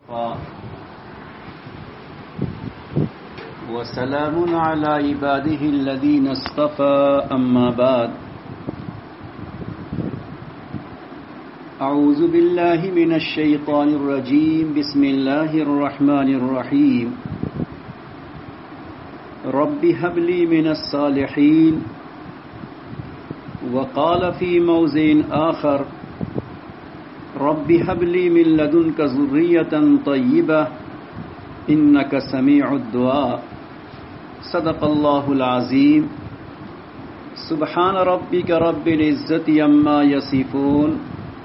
وسلام على عباده الذين اصطفى أما بعد أعوذ بالله من الشيطان الرجيم بسم الله الرحمن الرحيم رب هب لي من الصالحين وقال في موضع آخر رب هب لي من لدنك ذرية طيبة إنك سميع الدعاء صدق الله العظيم سبحان ربك رب العزة عما يصفون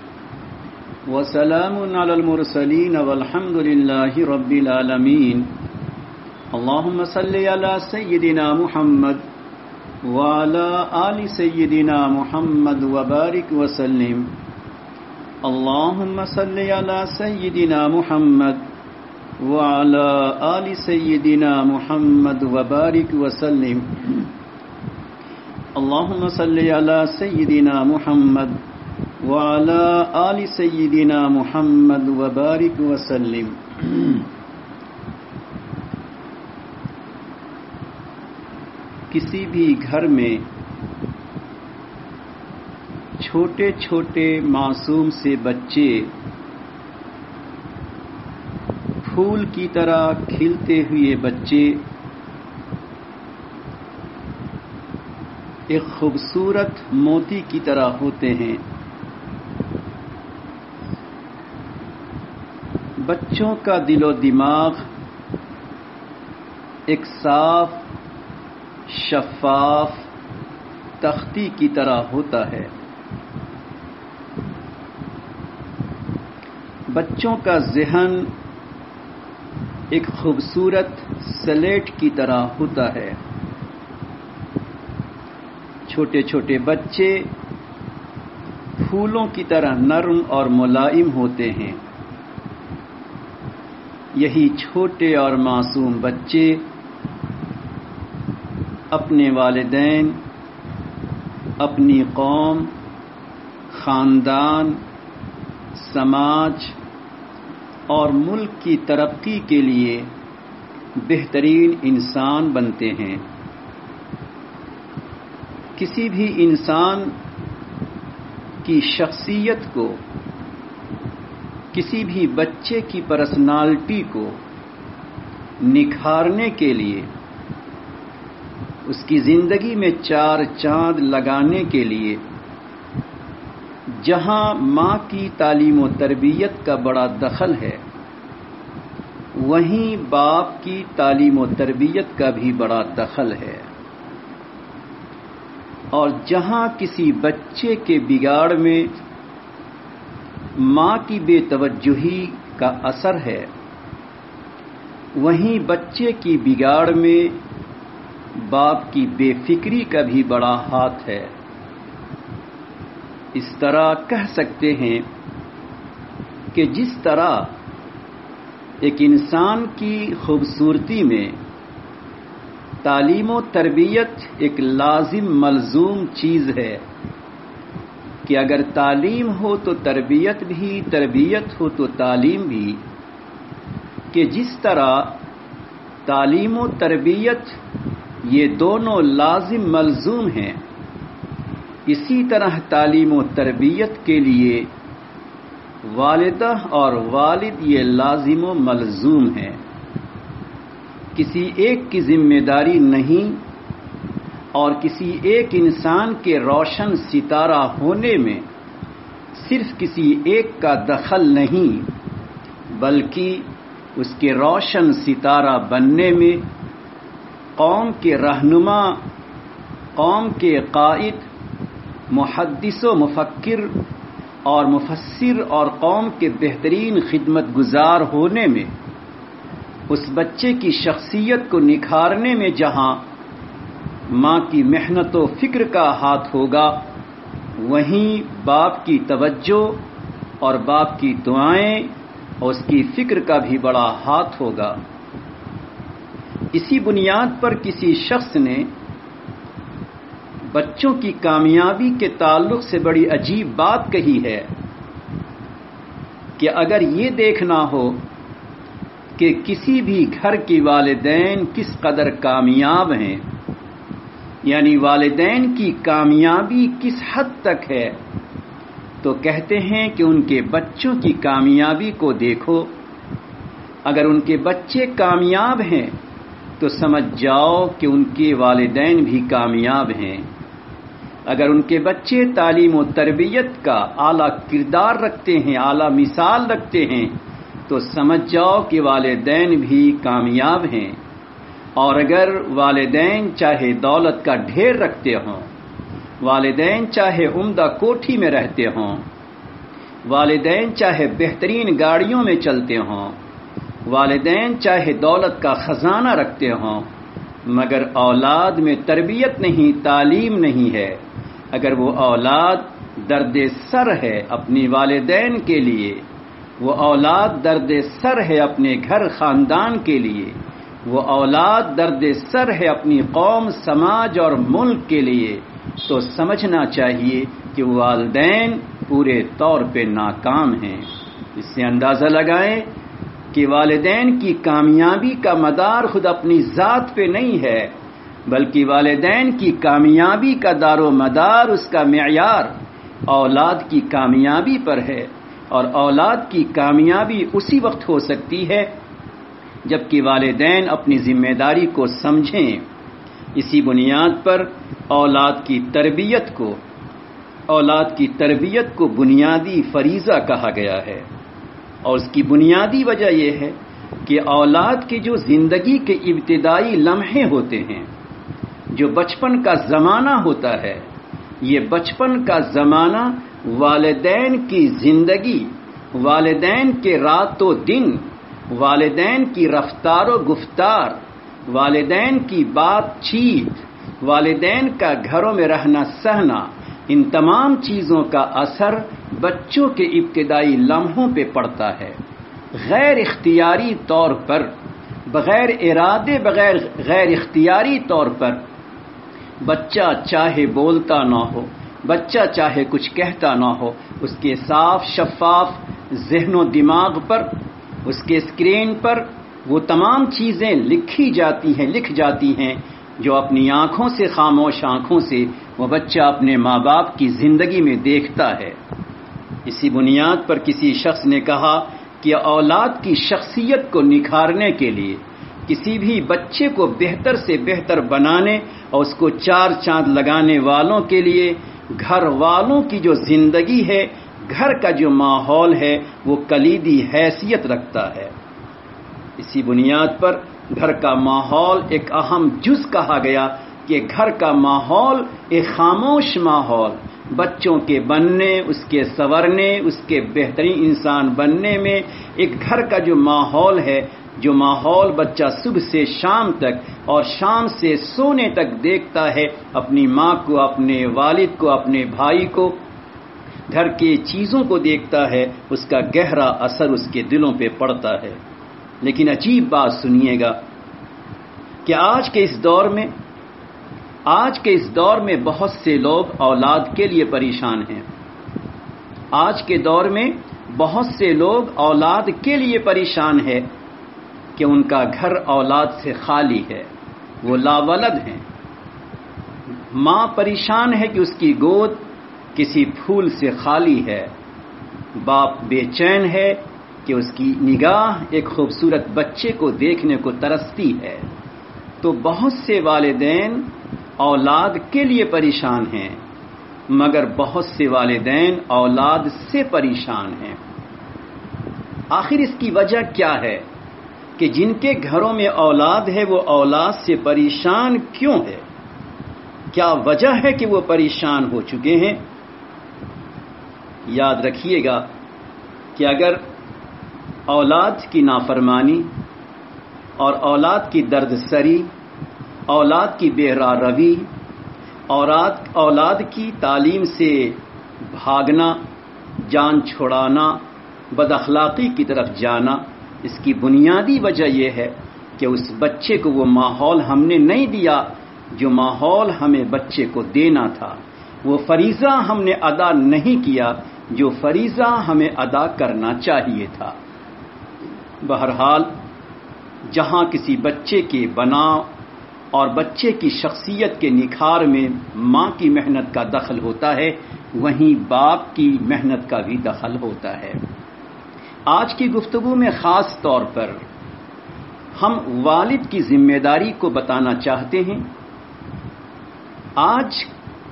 وسلام على المرسلين والحمد لله رب العالمين اللهم صل على سيدنا محمد وعلى آل سيدنا محمد وبارك وسلم اللهم صل على سيدنا محمد وعلى آل سيدنا محمد وبارك وسلم اللهم صل على سيدنا محمد وعلى آل سيدنا محمد وبارك وسلم کسی بھی گھر میں چھوٹے چھوٹے معصوم سے بچے پھول کی طرح کھلتے ہوئے بچے ایک خوبصورت موتی کی طرح ہوتے ہیں. بچوں کا دل و دماغ ایک صاف شفاف تختی کی طرح ہوتا ہے. بچوں کا ذہن ایک خوبصورت سلیٹ کی طرح ہوتا ہے. چھوٹے چھوٹے بچے پھولوں کی طرح نرم اور ملائم ہوتے ہیں. یہی چھوٹے اور معصوم بچے اپنے والدین، اپنی قوم، خاندان، سماج اور ملک کی ترقی کے لیے بہترین انسان بنتے ہیں. کسی بھی انسان کی شخصیت کو، کسی بھی بچے کی پرسنالٹی کو نکھارنے کے لیے، اس کی زندگی میں چار چاند لگانے کے لیے جہاں ماں کی تعلیم و تربیت کا بڑا دخل ہے، وہیں باپ کی تعلیم و تربیت کا بھی بڑا دخل ہے. اور جہاں کسی بچے کے بگاڑ میں ماں کی بے توجہی کا اثر ہے، وہیں بچے کی بگاڑ میں باپ کی بے فکری کا بھی بڑا ہاتھ ہے. اس طرح کہہ سکتے ہیں کہ جس طرح ایک انسان کی خوبصورتی میں تعلیم و تربیت ایک لازم ملزوم چیز ہے کہ اگر تعلیم ہو تو تربیت بھی، تربیت ہو تو تعلیم بھی، کہ جس طرح تعلیم و تربیت یہ دونوں لازم ملزوم ہیں، اسی طرح تعلیم و تربیت کے لیے والدہ اور والد یہ لازم و ملزوم ہیں. کسی ایک کی ذمہ داری نہیں اور کسی ایک انسان کے روشن ستارہ ہونے میں صرف کسی ایک کا دخل نہیں، بلکہ اس کے روشن ستارہ بننے میں قوم کے رہنما، قوم کے قائد، محدث و مفکر اور مفسر اور قوم کے بہترین خدمت گزار ہونے میں، اس بچے کی شخصیت کو نکھارنے میں جہاں ماں کی محنت و فکر کا ہاتھ ہوگا، وہیں باپ کی توجہ اور باپ کی دعائیں اور اس کی فکر کا بھی بڑا ہاتھ ہوگا. اسی بنیاد پر کسی شخص نے بچوں کی کامیابی کے تعلق سے بڑی عجیب بات کہی ہے کہ اگر یہ دیکھنا ہو کہ کسی بھی گھر کے والدین کس قدر کامیاب ہیں، یعنی والدین کی کامیابی کس حد تک ہے، تو کہتے ہیں کہ ان کے بچوں کی کامیابی کو دیکھو۔ اگر ان کے بچے کامیاب ہیں تو سمجھ جاؤ کہ ان کے والدین بھی کامیاب ہیں۔ اگر ان کے بچے تعلیم و تربیت کا اعلیٰ کردار رکھتے ہیں، اعلیٰ مثال رکھتے ہیں، تو سمجھ جاؤ کہ والدین بھی کامیاب ہیں۔ اور اگر والدین چاہے دولت کا ڈھیر رکھتے ہوں، والدین چاہے عمدہ کوٹھی میں رہتے ہوں، والدین چاہے بہترین گاڑیوں میں چلتے ہوں، والدین چاہے دولت کا خزانہ رکھتے ہوں، مگر اولاد میں تربیت نہیں، تعلیم نہیں ہے، اگر وہ اولاد درد سر ہے اپنی والدین کے لیے، وہ اولاد درد سر ہے اپنے گھر خاندان کے لیے، وہ اولاد درد سر ہے اپنی قوم، سماج اور ملک کے لیے، تو سمجھنا چاہیے کہ والدین پورے طور پہ ناکام ہیں۔ اس سے اندازہ لگائیں کہ والدین کی کامیابی کا مدار خود اپنی ذات پہ نہیں ہے، بلکہ والدین کی کامیابی کا دار و مدار، اس کا معیار اولاد کی کامیابی پر ہے، اور اولاد کی کامیابی اسی وقت ہو سکتی ہے جبکہ والدین اپنی ذمہ داری کو سمجھیں۔ اسی بنیاد پر اولاد کی تربیت کو بنیادی فریضہ کہا گیا ہے، اور اس کی بنیادی وجہ یہ ہے کہ اولاد کے جو زندگی کے ابتدائی لمحے ہوتے ہیں، جو بچپن کا زمانہ ہوتا ہے، یہ بچپن کا زمانہ والدین کی زندگی، والدین کے رات و دن، والدین کی رفتار و گفتار، والدین کی بات چیت، والدین کا گھروں میں رہنا سہنا، ان تمام چیزوں کا اثر بچوں کے ابتدائی لمحوں پہ پڑتا ہے۔ غیر اختیاری طور پر، بغیر ارادے، غیر اختیاری طور پر بچہ چاہے بولتا نہ ہو، بچہ چاہے کچھ کہتا نہ ہو، اس کے صاف شفاف ذہن و دماغ پر، اس کے اسکرین پر وہ تمام چیزیں لکھ جاتی ہیں جو اپنی آنکھوں سے، خاموش آنکھوں سے وہ بچہ اپنے ماں باپ کی زندگی میں دیکھتا ہے۔ اسی بنیاد پر کسی شخص نے کہا کہ اولاد کی شخصیت کو نکھارنے کے لیے، کسی بھی بچے کو بہتر سے بہتر بنانے اور اس کو چار چاند لگانے والوں کے لیے گھر والوں کی جو زندگی ہے، گھر کا جو ماحول ہے، وہ کلیدی حیثیت رکھتا ہے۔ اسی بنیاد پر گھر کا ماحول ایک اہم جز کہا گیا کہ گھر کا ماحول ایک خاموش ماحول بچوں کے بننے، اس کے سنورنے، اس کے بہترین انسان بننے میں ایک گھر کا جو ماحول ہے، جو ماحول بچہ صبح سے شام تک اور شام سے سونے تک دیکھتا ہے، اپنی ماں کو، اپنے والد کو، اپنے بھائی کو، گھر کی چیزوں کو دیکھتا ہے، اس کا گہرا اثر اس کے دلوں پہ پڑتا ہے۔ لیکن عجیب بات سنیے گا کہ آج کے اس دور میں بہت سے لوگ اولاد کے لیے پریشان ہیں۔ آج کے دور میں بہت سے لوگ اولاد کے لیے پریشان ہے کہ ان کا گھر اولاد سے خالی ہے، وہ لاولد ہیں۔ ماں پریشان ہے کہ اس کی گود کسی پھول سے خالی ہے، باپ بے چین ہے کہ اس کی نگاہ ایک خوبصورت بچے کو دیکھنے کو ترستی ہے۔ تو بہت سے والدین اولاد کے لیے پریشان ہیں، مگر بہت سے والدین اولاد سے پریشان ہیں۔ آخر اس کی وجہ کیا ہے کہ جن کے گھروں میں اولاد ہے وہ اولاد سے پریشان کیوں ہے؟ کیا وجہ ہے کہ وہ پریشان ہو چکے ہیں؟ یاد رکھیے گا کہ اگر اولاد کی نافرمانی اور اولاد کی درد سری، اولاد کی بہرا روی، اولاد کی تعلیم سے بھاگنا، جان چھڑانا، بد اخلاقی کی طرف جانا، اس کی بنیادی وجہ یہ ہے کہ اس بچے کو وہ ماحول ہم نے نہیں دیا جو ماحول ہمیں بچے کو دینا تھا، وہ فریضہ ہم نے ادا نہیں کیا جو فریضہ ہمیں ادا کرنا چاہیے تھا۔ بہرحال جہاں کسی بچے کے بناؤ اور بچے کی شخصیت کے نکھار میں ماں کی محنت کا دخل ہوتا ہے، وہیں باپ کی محنت کا بھی دخل ہوتا ہے۔ آج کی گفتگو میں خاص طور پر ہم والد کی ذمہ داری کو بتانا چاہتے ہیں۔ آج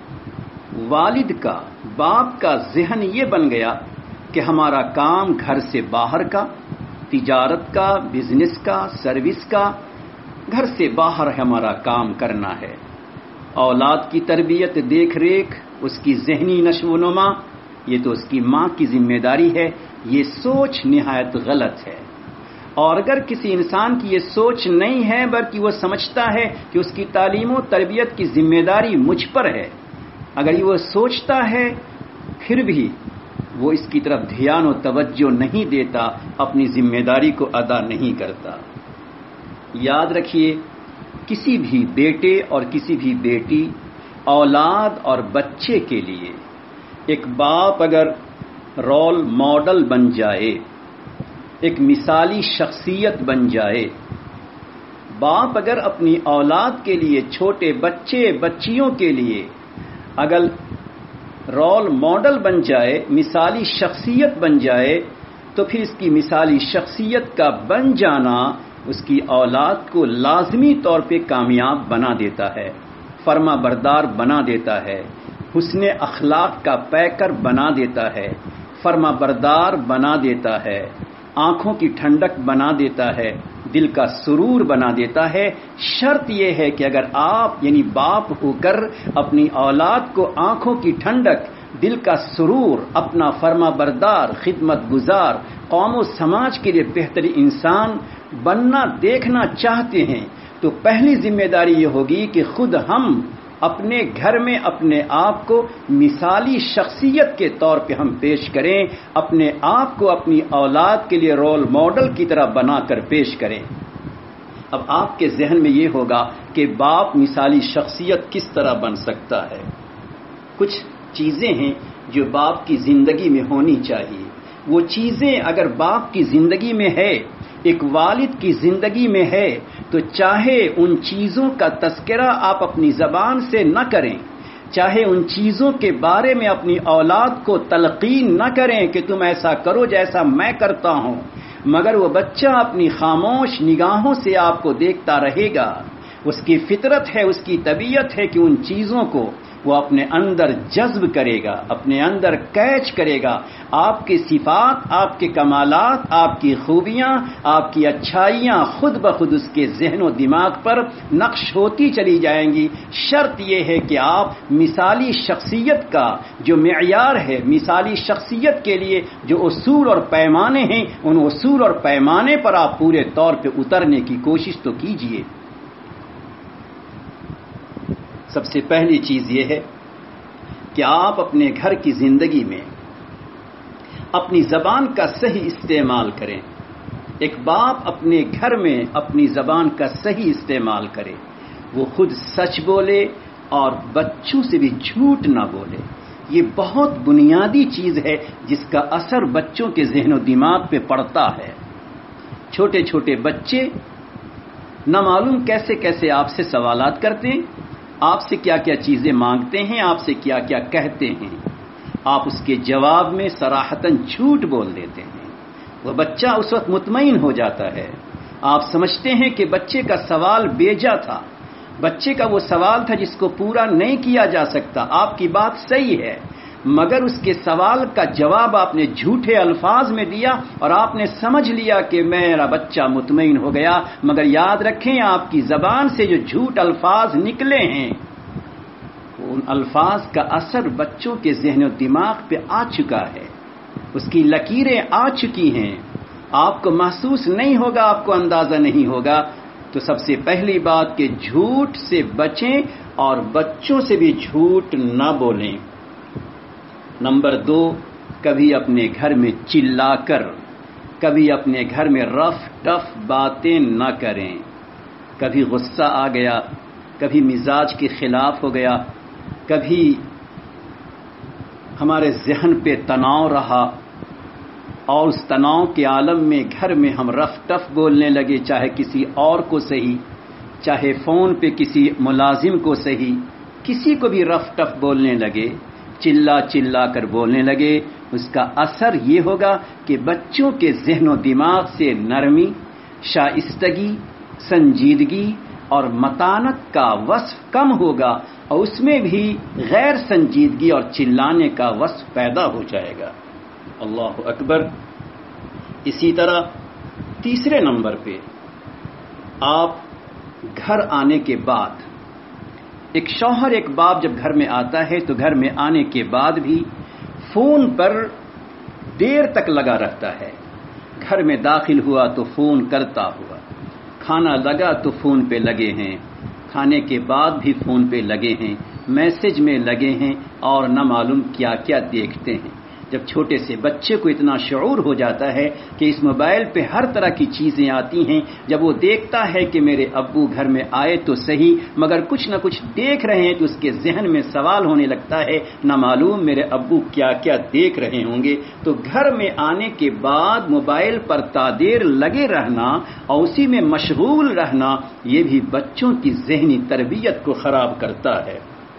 والد کا، باپ کا ذہن یہ بن گیا کہ ہمارا کام گھر سے باہر کا، تجارت کا، بزنس کا، سروس کا، گھر سے باہر ہمارا کام کرنا ہے۔ اولاد کی تربیت، دیکھ ریکھ، اس کی ذہنی نشو و نما، یہ تو اس کی ماں کی ذمہ داری ہے۔ یہ سوچ نہایت غلط ہے۔ اور اگر کسی انسان کی یہ سوچ نہیں ہے بلکہ وہ سمجھتا ہے کہ اس کی تعلیم و تربیت کی ذمہ داری مجھ پر ہے، اگر یہ وہ سوچتا ہے پھر بھی وہ اس کی طرف دھیان و توجہ نہیں دیتا، اپنی ذمہ داری کو ادا نہیں کرتا۔ یاد رکھیے، کسی بھی بیٹے اور کسی بھی بیٹی، اولاد اور بچے کے لیے ایک باپ اگر رول ماڈل بن جائے، ایک مثالی شخصیت بن جائے، باپ اگر اپنی اولاد کے لیے، چھوٹے بچے بچیوں کے لیے اگر رول ماڈل بن جائے، مثالی شخصیت بن جائے، تو پھر اس کی مثالی شخصیت کا بن جانا اس کی اولاد کو لازمی طور پہ کامیاب بنا دیتا ہے، فرما بردار بنا دیتا ہے، حسن اخلاق کا پیکر بنا دیتا ہے، فرما بردار بنا دیتا ہے، آنکھوں کی ٹھنڈک بنا دیتا ہے، دل کا سرور بنا دیتا ہے۔ شرط یہ ہے کہ اگر آپ یعنی باپ ہو کر اپنی اولاد کو آنکھوں کی ٹھنڈک، دل کا سرور، اپنا فرما بردار، خدمت گزار، قوم و سماج کے لیے بہترین انسان بننا دیکھنا چاہتے ہیں، تو پہلی ذمہ داری یہ ہوگی کہ خود ہم اپنے گھر میں اپنے آپ کو مثالی شخصیت کے طور پہ ہم پیش کریں، اپنے آپ کو اپنی اولاد کے لیے رول ماڈل کی طرح بنا کر پیش کریں۔ اب آپ کے ذہن میں یہ ہوگا کہ باپ مثالی شخصیت کس طرح بن سکتا ہے۔ کچھ چیزیں ہیں جو باپ کی زندگی میں ہونی چاہیے۔ وہ چیزیں اگر باپ کی زندگی میں ہے، ایک والد کی زندگی میں ہے، تو چاہے ان چیزوں کا تذکرہ آپ اپنی زبان سے نہ کریں، چاہے ان چیزوں کے بارے میں اپنی اولاد کو تلقین نہ کریں کہ تم ایسا کرو جیسا میں کرتا ہوں، مگر وہ بچہ اپنی خاموش نگاہوں سے آپ کو دیکھتا رہے گا۔ اس کی فطرت ہے، اس کی طبیعت ہے کہ ان چیزوں کو وہ اپنے اندر جذب کرے گا، اپنے اندر کیچ کرے گا۔ آپ کی صفات، آپ کے کمالات، آپ کی خوبیاں، آپ کی اچھائیاں خود بخود اس کے ذہن و دماغ پر نقش ہوتی چلی جائیں گی۔ شرط یہ ہے کہ آپ مثالی شخصیت کا جو معیار ہے، مثالی شخصیت کے لیے جو اصول اور پیمانے ہیں، ان اصول اور پیمانے پر آپ پورے طور پہ اترنے کی کوشش تو کیجیے۔ سب سے پہلی چیز یہ ہے کہ آپ اپنے گھر کی زندگی میں اپنی زبان کا صحیح استعمال کریں۔ ایک باپ اپنے گھر میں اپنی زبان کا صحیح استعمال کرے، وہ خود سچ بولے اور بچوں سے بھی جھوٹ نہ بولے۔ یہ بہت بنیادی چیز ہے جس کا اثر بچوں کے ذہن و دماغ پہ پڑتا ہے۔ چھوٹے چھوٹے بچے نہ معلوم کیسے کیسے آپ سے سوالات کرتے ہیں، آپ سے کیا کیا چیزیں مانگتے ہیں، آپ سے کیا کیا کہتے ہیں، آپ اس کے جواب میں صراحتاً جھوٹ بول دیتے ہیں۔ وہ بچہ اس وقت مطمئن ہو جاتا ہے، آپ سمجھتے ہیں کہ بچے کا سوال بیجا تھا، بچے کا وہ سوال تھا جس کو پورا نہیں کیا جا سکتا۔ آپ کی بات صحیح ہے، مگر اس کے سوال کا جواب آپ نے جھوٹے الفاظ میں دیا اور آپ نے سمجھ لیا کہ میرا بچہ مطمئن ہو گیا۔ مگر یاد رکھیں، آپ کی زبان سے جو جھوٹ الفاظ نکلے ہیں، ان الفاظ کا اثر بچوں کے ذہن و دماغ پہ آ چکا ہے، اس کی لکیریں آ چکی ہیں، آپ کو محسوس نہیں ہوگا، آپ کو اندازہ نہیں ہوگا۔ تو سب سے پہلی بات کہ جھوٹ سے بچیں اور بچوں سے بھی جھوٹ نہ بولیں۔ نمبر 2، کبھی اپنے گھر میں چلا کر، کبھی اپنے گھر میں رف ٹف باتیں نہ کریں۔ کبھی غصہ آ گیا، کبھی مزاج کے خلاف ہو گیا، کبھی ہمارے ذہن پہ تناؤ رہا اور اس تناؤ کے عالم میں گھر میں ہم رف ٹف بولنے لگے، چاہے کسی اور کو صحیح، چاہے فون پہ کسی ملازم کو صحیح، کسی کو بھی رف ٹف بولنے لگے، چلا چلا کر بولنے لگے، اس کا اثر یہ ہوگا کہ بچوں کے ذہن و دماغ سے نرمی، شائستگی، سنجیدگی اور متانت کا وصف کم ہوگا، اور اس میں بھی غیر سنجیدگی اور چلانے کا وصف پیدا ہو جائے گا۔ اللہ اکبر۔ اسی طرح تیسرے نمبر پہ آپ گھر آنے کے بعد، ایک شوہر ایک باپ جب گھر میں آتا ہے تو گھر میں آنے کے بعد بھی فون پر دیر تک لگا رہتا ہے۔ گھر میں داخل ہوا تو فون کرتا ہوا، کھانا لگا تو فون پہ لگے ہیں، کھانے کے بعد بھی فون پہ لگے ہیں، میسج میں لگے ہیں اور نہ معلوم کیا کیا دیکھتے ہیں۔ جب چھوٹے سے بچے کو اتنا شعور ہو جاتا ہے کہ اس موبائل پہ ہر طرح کی چیزیں آتی ہیں، جب وہ دیکھتا ہے کہ میرے ابو گھر میں آئے تو صحیح مگر کچھ نہ کچھ دیکھ رہے ہیں، تو اس کے ذہن میں سوال ہونے لگتا ہے نہ معلوم میرے ابو کیا کیا دیکھ رہے ہوں گے۔ تو گھر میں آنے کے بعد موبائل پر تادیر لگے رہنا اور اسی میں مشغول رہنا، یہ بھی بچوں کی ذہنی تربیت کو خراب کرتا ہے۔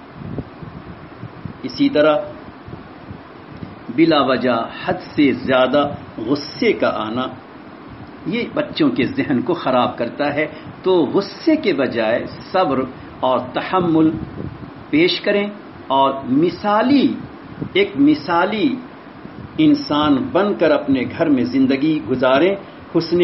اسی طرح بلا وجہ حد سے زیادہ غصے کا آنا، یہ بچوں کے ذہن کو خراب کرتا ہے۔ تو غصے کے بجائے صبر اور تحمل پیش کریں اور ایک مثالی انسان بن کر اپنے گھر میں زندگی گزاریں۔ حسن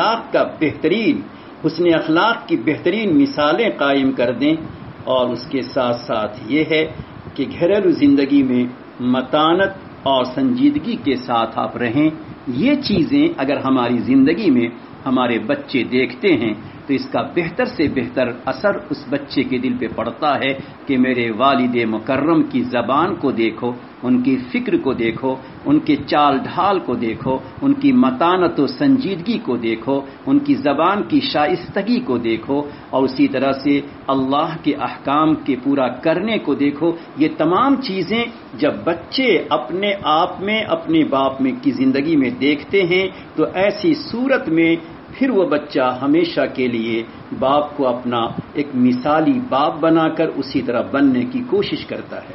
اخلاق کی بہترین مثالیں قائم کر دیں، اور اس کے ساتھ ساتھ یہ ہے کہ گھریلو زندگی میں متانت اور سنجیدگی کے ساتھ آپ رہیں۔ یہ چیزیں اگر ہماری زندگی میں ہمارے بچے دیکھتے ہیں تو اس کا بہتر سے بہتر اثر اس بچے کے دل پہ پڑتا ہے کہ میرے والد مکرم کی زبان کو دیکھو، ان کی فکر کو دیکھو، ان کے چال ڈھال کو دیکھو، ان کی متانت و سنجیدگی کو دیکھو، ان کی زبان کی شائستگی کو دیکھو، اور اسی طرح سے اللہ کے احکام کے پورا کرنے کو دیکھو۔ یہ تمام چیزیں جب بچے اپنے آپ میں اپنے باپ میں کی زندگی میں دیکھتے ہیں تو ایسی صورت میں پھر وہ بچہ ہمیشہ کے لیے باپ کو اپنا ایک مثالی باپ بنا کر اسی طرح بننے کی کوشش کرتا ہے۔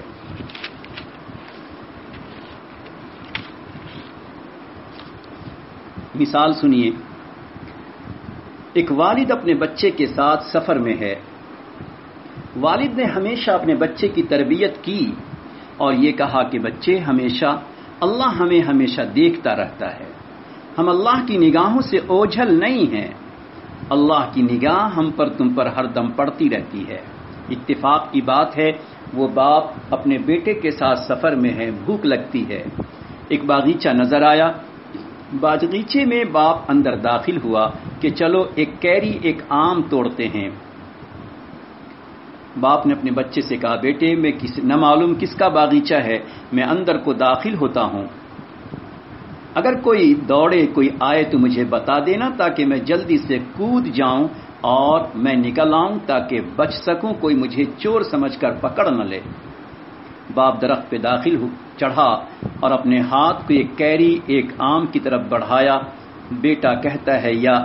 مثال سنیے، ایک والد اپنے بچے کے ساتھ سفر میں ہے۔ والد نے ہمیشہ اپنے بچے کی تربیت کی اور یہ کہا کہ بچے اللہ ہمیں ہمیشہ دیکھتا رہتا ہے، ہم اللہ کی نگاہوں سے اوجھل نہیں ہیں، اللہ کی نگاہ ہم پر تم پر ہر دم پڑتی رہتی ہے۔ اتفاق کی بات ہے، وہ باپ اپنے بیٹے کے ساتھ سفر میں ہے، بھوک لگتی ہے، ایک باغیچہ نظر آیا، باغیچے میں باپ اندر داخل ہوا کہ چلو ایک آم توڑتے ہیں۔ باپ نے اپنے بچے سے کہا بیٹے میں نہ معلوم کس کا باغیچہ ہے، میں اندر کو داخل ہوتا ہوں، اگر کوئی دوڑے کوئی آئے تو مجھے بتا دینا تاکہ میں جلدی سے کود جاؤں اور میں نکل آؤں تاکہ بچ سکوں، کوئی مجھے چور سمجھ کر پکڑ نہ لے۔ باپ درخت پہ داخل چڑھا اور اپنے ہاتھ کو ایک آم کی طرف بڑھایا۔ بیٹا کہتا ہے یا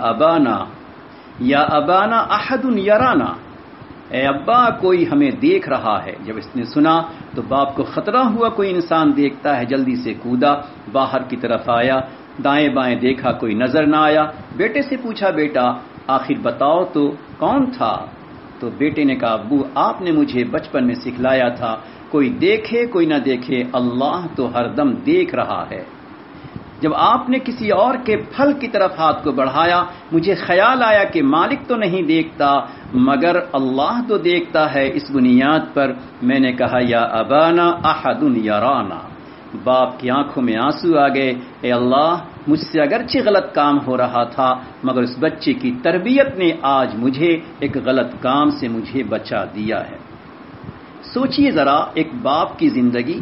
ابانا احد یرانا، اے ابا کوئی ہمیں دیکھ رہا ہے۔ جب اس نے سنا تو باپ کو خطرہ ہوا کوئی انسان دیکھتا ہے، جلدی سے کودا، باہر کی طرف آیا، دائیں بائیں دیکھا کوئی نظر نہ آیا۔ بیٹے سے پوچھا بیٹا آخر بتاؤ تو کون تھا؟ تو بیٹے نے کہا ابو آپ نے مجھے بچپن میں سکھلایا تھا کوئی دیکھے کوئی نہ دیکھے اللہ تو ہر دم دیکھ رہا ہے۔ جب آپ نے کسی اور کے پھل کی طرف ہاتھ کو بڑھایا مجھے خیال آیا کہ مالک تو نہیں دیکھتا مگر اللہ تو دیکھتا ہے، اس بنیاد پر میں نے کہا یا ابانا احد یرانا۔ باپ کی آنکھوں میں آنسو آ گئے، اے اللہ مجھ سے اگرچہ غلط کام ہو رہا تھا مگر اس بچے کی تربیت نے آج مجھے ایک غلط کام سے مجھے بچا دیا ہے۔ سوچئے ذرا ایک باپ کی زندگی،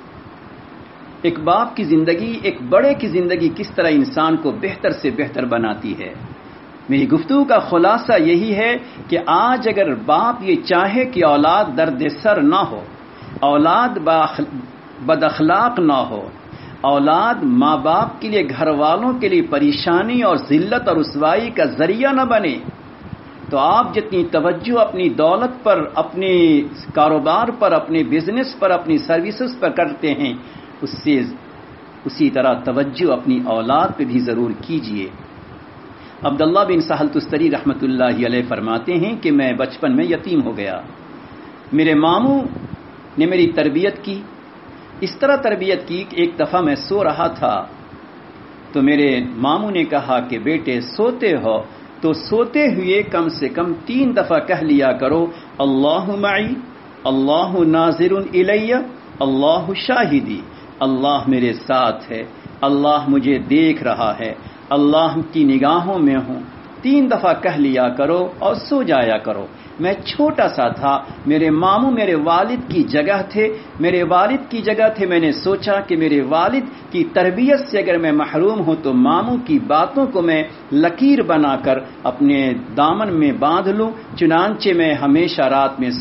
ایک بڑے کی زندگی کس طرح انسان کو بہتر سے بہتر بناتی ہے۔ میری گفتگو کا خلاصہ یہی ہے کہ آج اگر باپ یہ چاہے کہ اولاد درد سر نہ ہو، اولاد بد اخلاق نہ ہو، اولاد ماں باپ کے لیے، گھر والوں کے لیے پریشانی اور ذلت اور رسوائی کا ذریعہ نہ بنے، تو آپ جتنی توجہ اپنی دولت پر، اپنے کاروبار پر، اپنے بزنس پر، اپنی سروسز پر کرتے ہیں، اسی طرح توجہ اپنی اولاد پہ بھی ضرور کیجیے۔ عبداللہ بن سہل تستری رحمۃ اللہ علیہ فرماتے ہیں کہ میں بچپن میں یتیم ہو گیا، میرے ماموں نے میری تربیت کی، اس طرح تربیت کی کہ ایک دفعہ میں سو رہا تھا تو میرے ماموں نے کہا کہ بیٹے سوتے ہو تو سوتے ہوئے کم سے کم 3 دفعہ کہہ لیا کرو اللہ معی، اللہ ناظر الی، اللہ شاہدی، اللہ میرے ساتھ ہے، اللہ مجھے دیکھ رہا ہے، اللہ کی نگاہوں میں ہوں۔ 3 دفعہ کہہ لیا کرو اور سو جایا کرو۔ میں چھوٹا سا تھا، میرے ماموں میرے والد کی جگہ تھے، میرے والد کی جگہ تھے، میں نے سوچا کہ میرے والد کی تربیت سے اگر میں محروم ہوں تو ماموں کی باتوں کو میں لکیر بنا کر اپنے دامن میں باندھ لوں۔ چنانچہ میں ہمیشہ رات میں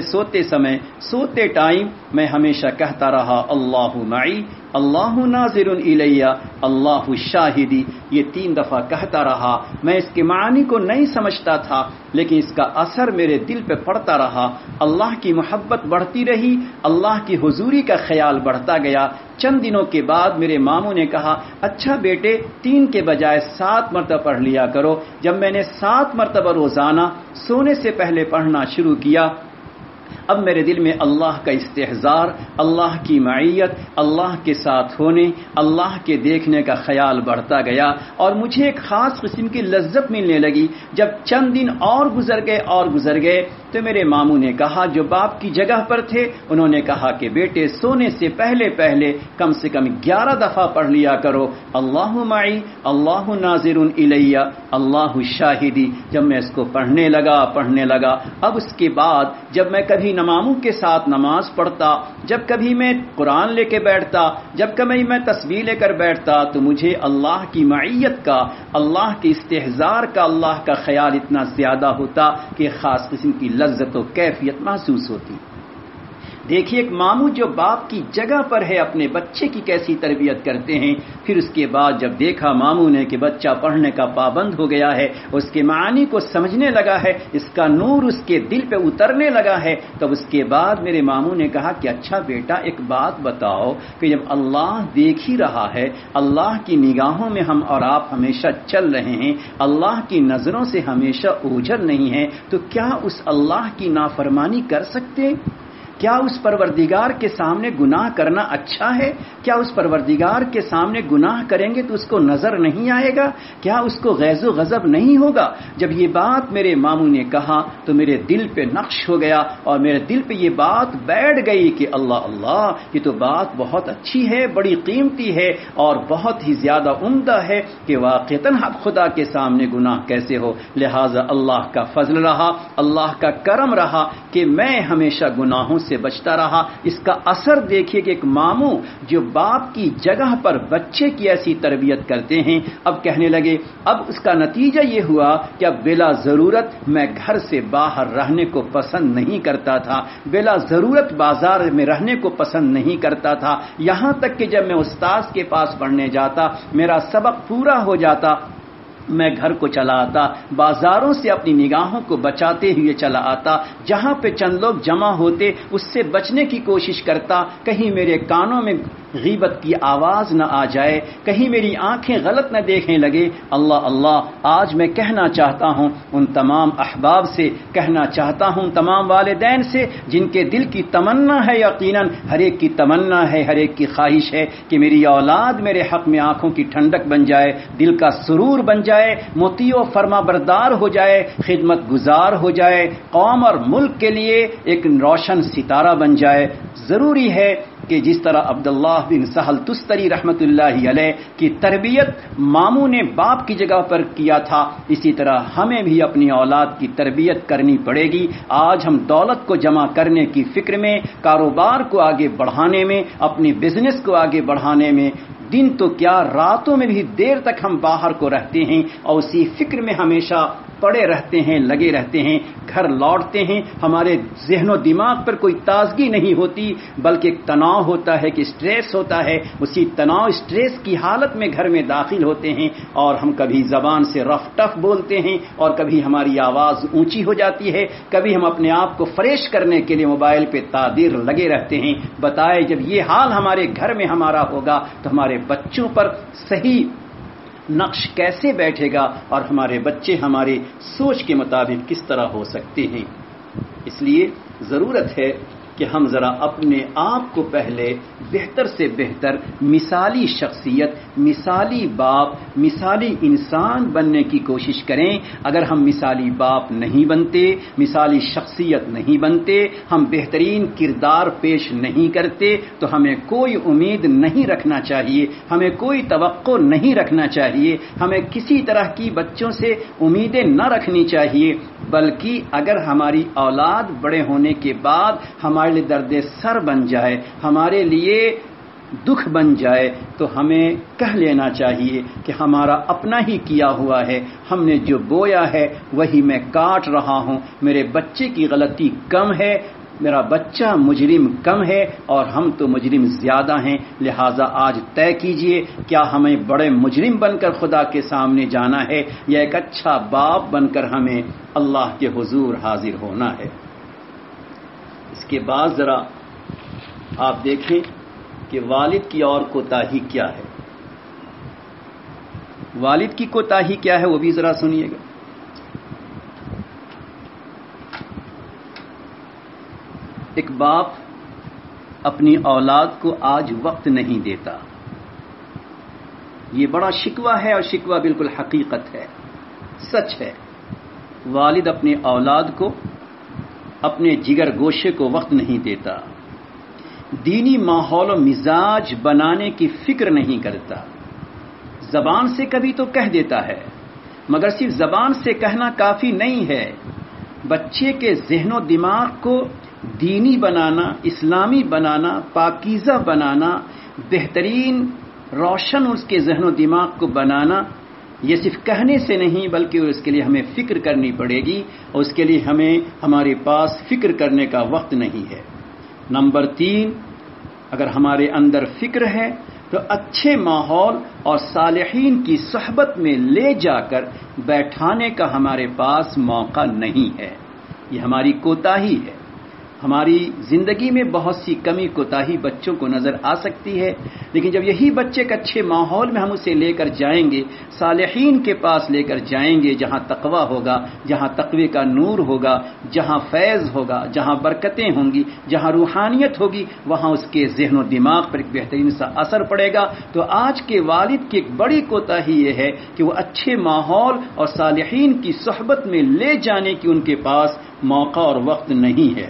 سوتے ٹائم میں ہمیشہ کہتا رہا اللہ معی، اللہ ناظر الی، اللہ شاہدی، یہ 3 دفعہ کہتا رہا۔ میں اس کے معنی کو نہیں سمجھتا تھا، لیکن اس کا اثر میرے دل پہ پڑتا رہا، اللہ کی محبت بڑھتی رہی، اللہ کی حضوری کا خیال بڑھتا گیا۔ چند دنوں کے بعد میرے ماموں نے کہا اچھا بیٹے 3 کے بجائے 7 مرتبہ پڑھ لیا کرو۔ جب میں نے 7 مرتبہ روزانہ سونے سے پہلے پڑھنا شروع کیا، اب میرے دل میں اللہ کا استحضار، اللہ کی معیت، اللہ کے ساتھ ہونے، اللہ کے دیکھنے کا خیال بڑھتا گیا، اور مجھے ایک خاص قسم کی لذت ملنے لگی۔ جب چند دن اور گزر گئے تو میرے ماموں نے کہا، جو باپ کی جگہ پر تھے، انہوں نے کہا کہ بیٹے سونے سے پہلے کم سے کم 11 دفعہ پڑھ لیا کرو اللہ معی، اللہ ناظر الی، اللہ شاہدی۔ جب میں اس کو پڑھنے لگا، اب اس کے بعد جب میں کبھی ماموں کے ساتھ نماز پڑھتا، جب کبھی میں قرآن لے کے بیٹھتا، جب کبھی میں تسبیح لے کر بیٹھتا، تو مجھے اللہ کی معیت کا، اللہ کے استحضار کا، اللہ کا خیال اتنا زیادہ ہوتا کہ خاص قسم کی لذت و کیفیت محسوس ہوتی۔ دیکھیے ایک ماموں جو باپ کی جگہ پر ہے اپنے بچے کی کیسی تربیت کرتے ہیں۔ پھر اس کے بعد جب دیکھا ماموں نے کہ بچہ پڑھنے کا پابند ہو گیا ہے، اس کے معنی کو سمجھنے لگا ہے، اس کا نور اس کے دل پہ اترنے لگا ہے، تب اس کے بعد میرے ماموں نے کہا کہ اچھا بیٹا ایک بات بتاؤ کہ جب اللہ دیکھ ہی رہا ہے، اللہ کی نگاہوں میں ہم اور آپ ہمیشہ چل رہے ہیں، اللہ کی نظروں سے ہمیشہ اوجھل نہیں ہے، تو کیا اس اللہ کی نافرمانی کر سکتے؟ کیا اس پروردگار کے سامنے گناہ کرنا اچھا ہے؟ کیا اس پروردگار کے سامنے گناہ کریں گے تو اس کو نظر نہیں آئے گا؟ کیا اس کو غیظ و غضب نہیں ہوگا؟ جب یہ بات میرے ماموں نے کہا تو میرے دل پہ نقش ہو گیا، اور میرے دل پہ یہ بات بیٹھ گئی کہ اللہ یہ تو بات بہت اچھی ہے، بڑی قیمتی ہے اور بہت ہی زیادہ عمدہ ہے کہ واقعتاً خدا کے سامنے گناہ کیسے ہو۔ لہٰذا اللہ کا فضل رہا، اللہ کا کرم رہا کہ میں ہمیشہ گناہوں سے بچتا رہا۔ اس کا اثر دیکھیے کہ ایک ماموں جو باپ کی جگہ پر بچے کی ایسی تربیت کرتے ہیں، اب کہنے لگے، اب اس کا نتیجہ یہ ہوا کہ اب بلا ضرورت میں گھر سے باہر رہنے کو پسند نہیں کرتا تھا، بلا ضرورت بازار میں رہنے کو پسند نہیں کرتا تھا، یہاں تک کہ جب میں استاد کے پاس پڑھنے جاتا، میرا سبق پورا ہو جاتا، میں گھر کو چلا آتا، بازاروں سے اپنی نگاہوں کو بچاتے ہوئے چلا آتا، جہاں پہ چند لوگ جمع ہوتے اس سے بچنے کی کوشش کرتا، کہیں میرے کانوں میں غیبت کی آواز نہ آ جائے، کہیں میری آنکھیں غلط نہ دیکھنے لگے۔ اللہ آج میں کہنا چاہتا ہوں ان تمام احباب سے، کہنا چاہتا ہوں تمام والدین سے جن کے دل کی تمنا ہے، یقیناً ہر ایک کی تمنا ہے، ہر ایک کی خواہش ہے کہ میری اولاد میرے حق میں آنکھوں کی ٹھنڈک بن جائے، دل کا سرور بن جائے، مطیع و فرما بردار ہو جائے، خدمت گزار ہو جائے، قوم اور ملک کے لیے ایک روشن ستارہ بن جائے۔ ضروری ہے کہ جس طرح عبداللہ بن سہل تستری رحمت اللہ علیہ کی تربیت ماموں نے باپ کی جگہ پر کیا تھا، اسی طرح ہمیں بھی اپنی اولاد کی تربیت کرنی پڑے گی۔ آج ہم دولت کو جمع کرنے کی فکر میں، کاروبار کو آگے بڑھانے میں، اپنی بزنس کو آگے بڑھانے میں، دن تو کیا راتوں میں بھی دیر تک ہم باہر کو رہتے ہیں اور اسی فکر میں ہمیشہ پڑے رہتے ہیں، لگے رہتے ہیں، گھر لوٹتے ہیں، ہمارے ذہن و دماغ پر کوئی تازگی نہیں ہوتی، بلکہ ایک تناؤ ہوتا ہے کہ اسٹریس ہوتا ہے، اسی تناؤ اسٹریس کی حالت میں گھر میں داخل ہوتے ہیں، اور ہم کبھی زبان سے رف ٹف بولتے ہیں، اور کبھی ہماری آواز اونچی ہو جاتی ہے، کبھی ہم اپنے آپ کو فریش کرنے کے لیے موبائل پہ تعبیر لگے رہتے ہیں۔ بتائے جب یہ حال ہمارے گھر میں ہمارا ہوگا تو ہمارے بچوں پر صحیح نقش کیسے بیٹھے گا، اور ہمارے بچے ہمارے سوچ کے مطابق کس طرح ہو سکتے ہیں۔ اس لیے ضرورت ہے کہ ہم ذرا اپنے آپ کو پہلے بہتر سے بہتر مثالی شخصیت، مثالی باپ، مثالی انسان بننے کی کوشش کریں۔ اگر ہم مثالی باپ نہیں بنتے، مثالی شخصیت نہیں بنتے، ہم بہترین کردار پیش نہیں کرتے، تو ہمیں کوئی امید نہیں رکھنا چاہیے، ہمیں کوئی توقع نہیں رکھنا چاہیے، ہمیں کسی طرح کی بچوں سے امیدیں نہ رکھنی چاہیے، بلکہ اگر ہماری اولاد بڑے ہونے کے بعد ہمارے لیے درد سر بن جائے، ہمارے لیے دکھ بن جائے، تو ہمیں کہہ لینا چاہیے کہ ہمارا اپنا ہی کیا ہوا ہے، ہم نے جو بویا ہے وہی میں کاٹ رہا ہوں، میرے بچے کی غلطی کم ہے، میرا بچہ مجرم کم ہے اور ہم تو مجرم زیادہ ہیں، لہٰذا آج طے کیجئے کیا ہمیں بڑے مجرم بن کر خدا کے سامنے جانا ہے، یا ایک اچھا باپ بن کر ہمیں اللہ کے حضور حاضر ہونا ہے۔ اس کے بعد ذرا آپ دیکھیں کہ والد کی اور کوتاہی کیا ہے، والد کی کوتاہی کیا ہے وہ بھی ذرا سنیے گا۔ ایک باپ اپنی اولاد کو آج وقت نہیں دیتا، یہ بڑا شکوہ ہے، اور شکوہ بالکل حقیقت ہے، سچ ہے۔ والد اپنی اولاد کو، اپنے جگر گوشے کو وقت نہیں دیتا، دینی ماحول و مزاج بنانے کی فکر نہیں کرتا، زبان سے کبھی تو کہہ دیتا ہے، مگر صرف زبان سے کہنا کافی نہیں ہے، بچے کے ذہن و دماغ کو دینی بنانا، اسلامی بنانا، پاکیزہ بنانا، بہترین روشن اس کے ذہن و دماغ کو بنانا، یہ صرف کہنے سے نہیں بلکہ اس کے لیے ہمیں فکر کرنی پڑے گی، اور اس کے لیے ہمارے پاس فکر کرنے کا وقت نہیں ہے۔ نمبر 3، اگر ہمارے اندر فکر ہے تو اچھے ماحول اور صالحین کی صحبت میں لے جا کر بیٹھانے کا ہمارے پاس موقع نہیں ہے، یہ ہماری کوتاہی ہے۔ ہماری زندگی میں بہت سی کمی کوتاہی بچوں کو نظر آ سکتی ہے، لیکن جب یہی بچے ایک اچھے ماحول میں ہم اسے لے کر جائیں گے، صالحین کے پاس لے کر جائیں گے، جہاں تقویٰ ہوگا، جہاں تقوی کا نور ہوگا، جہاں فیض ہوگا، جہاں برکتیں ہوں گی، جہاں روحانیت ہوگی، وہاں اس کے ذہن و دماغ پر ایک بہترین سا اثر پڑے گا۔ تو آج کے والد کی ایک بڑی کوتاہی یہ ہے کہ وہ اچھے ماحول اور صالحین کی صحبت میں لے جانے کی ان کے پاس موقع اور وقت نہیں ہے۔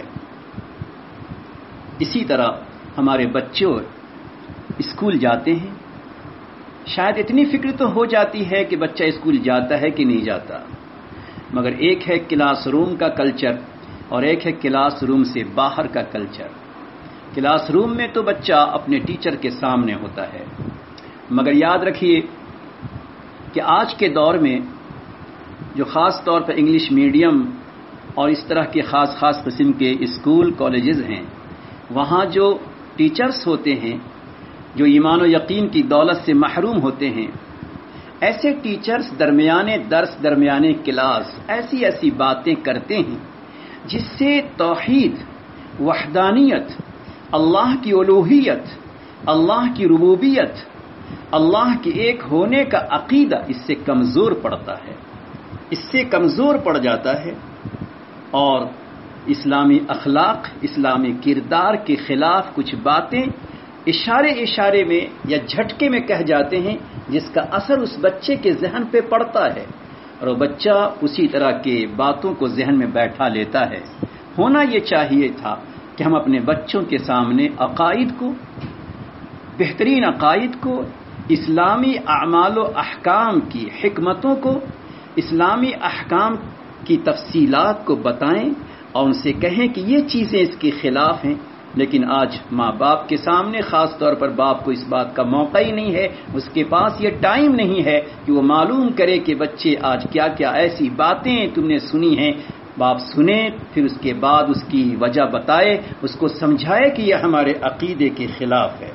اسی طرح ہمارے بچے اسکول جاتے ہیں، شاید اتنی فکر تو ہو جاتی ہے کہ بچہ اسکول جاتا ہے کہ نہیں جاتا، مگر ایک ہے کلاس روم کا کلچر اور ایک ہے کلاس روم سے باہر کا کلچر۔ کلاس روم میں تو بچہ اپنے ٹیچر کے سامنے ہوتا ہے، مگر یاد رکھیے کہ آج کے دور میں جو خاص طور پر انگلش میڈیم اور اس طرح کے خاص قسم کے اسکول کالجز ہیں، وہاں جو ٹیچرز ہوتے ہیں جو ایمان و یقین کی دولت سے محروم ہوتے ہیں، ایسے ٹیچرز درمیانے درس، درمیانے کلاس ایسی باتیں کرتے ہیں جس سے توحید، وحدانیت، اللہ کی الوہیت، اللہ کی ربوبیت، اللہ کے ایک ہونے کا عقیدہ اس سے کمزور پڑتا ہے، اس سے کمزور پڑ جاتا ہے، اور اسلامی اخلاق، اسلامی کردار کے خلاف کچھ باتیں اشارے میں یا جھٹکے میں کہہ جاتے ہیں، جس کا اثر اس بچے کے ذہن پہ پڑتا ہے، اور وہ بچہ اسی طرح کے باتوں کو ذہن میں بیٹھا لیتا ہے۔ ہونا یہ چاہیے تھا کہ ہم اپنے بچوں کے سامنے عقائد کو، بہترین عقائد کو، اسلامی اعمال و احکام کی حکمتوں کو، اسلامی احکام کی تفصیلات کو بتائیں، اور ان سے کہیں کہ یہ چیزیں اس کے خلاف ہیں، لیکن آج ماں باپ کے سامنے خاص طور پر باپ کو اس بات کا موقع ہی نہیں ہے، اس کے پاس یہ ٹائم نہیں ہے کہ وہ معلوم کرے کہ بچے آج کیا کیا ایسی باتیں تم نے سنی ہیں۔ باپ سنے، پھر اس کے بعد اس کی وجہ بتائے، اس کو سمجھائے کہ یہ ہمارے عقیدے کے خلاف ہے۔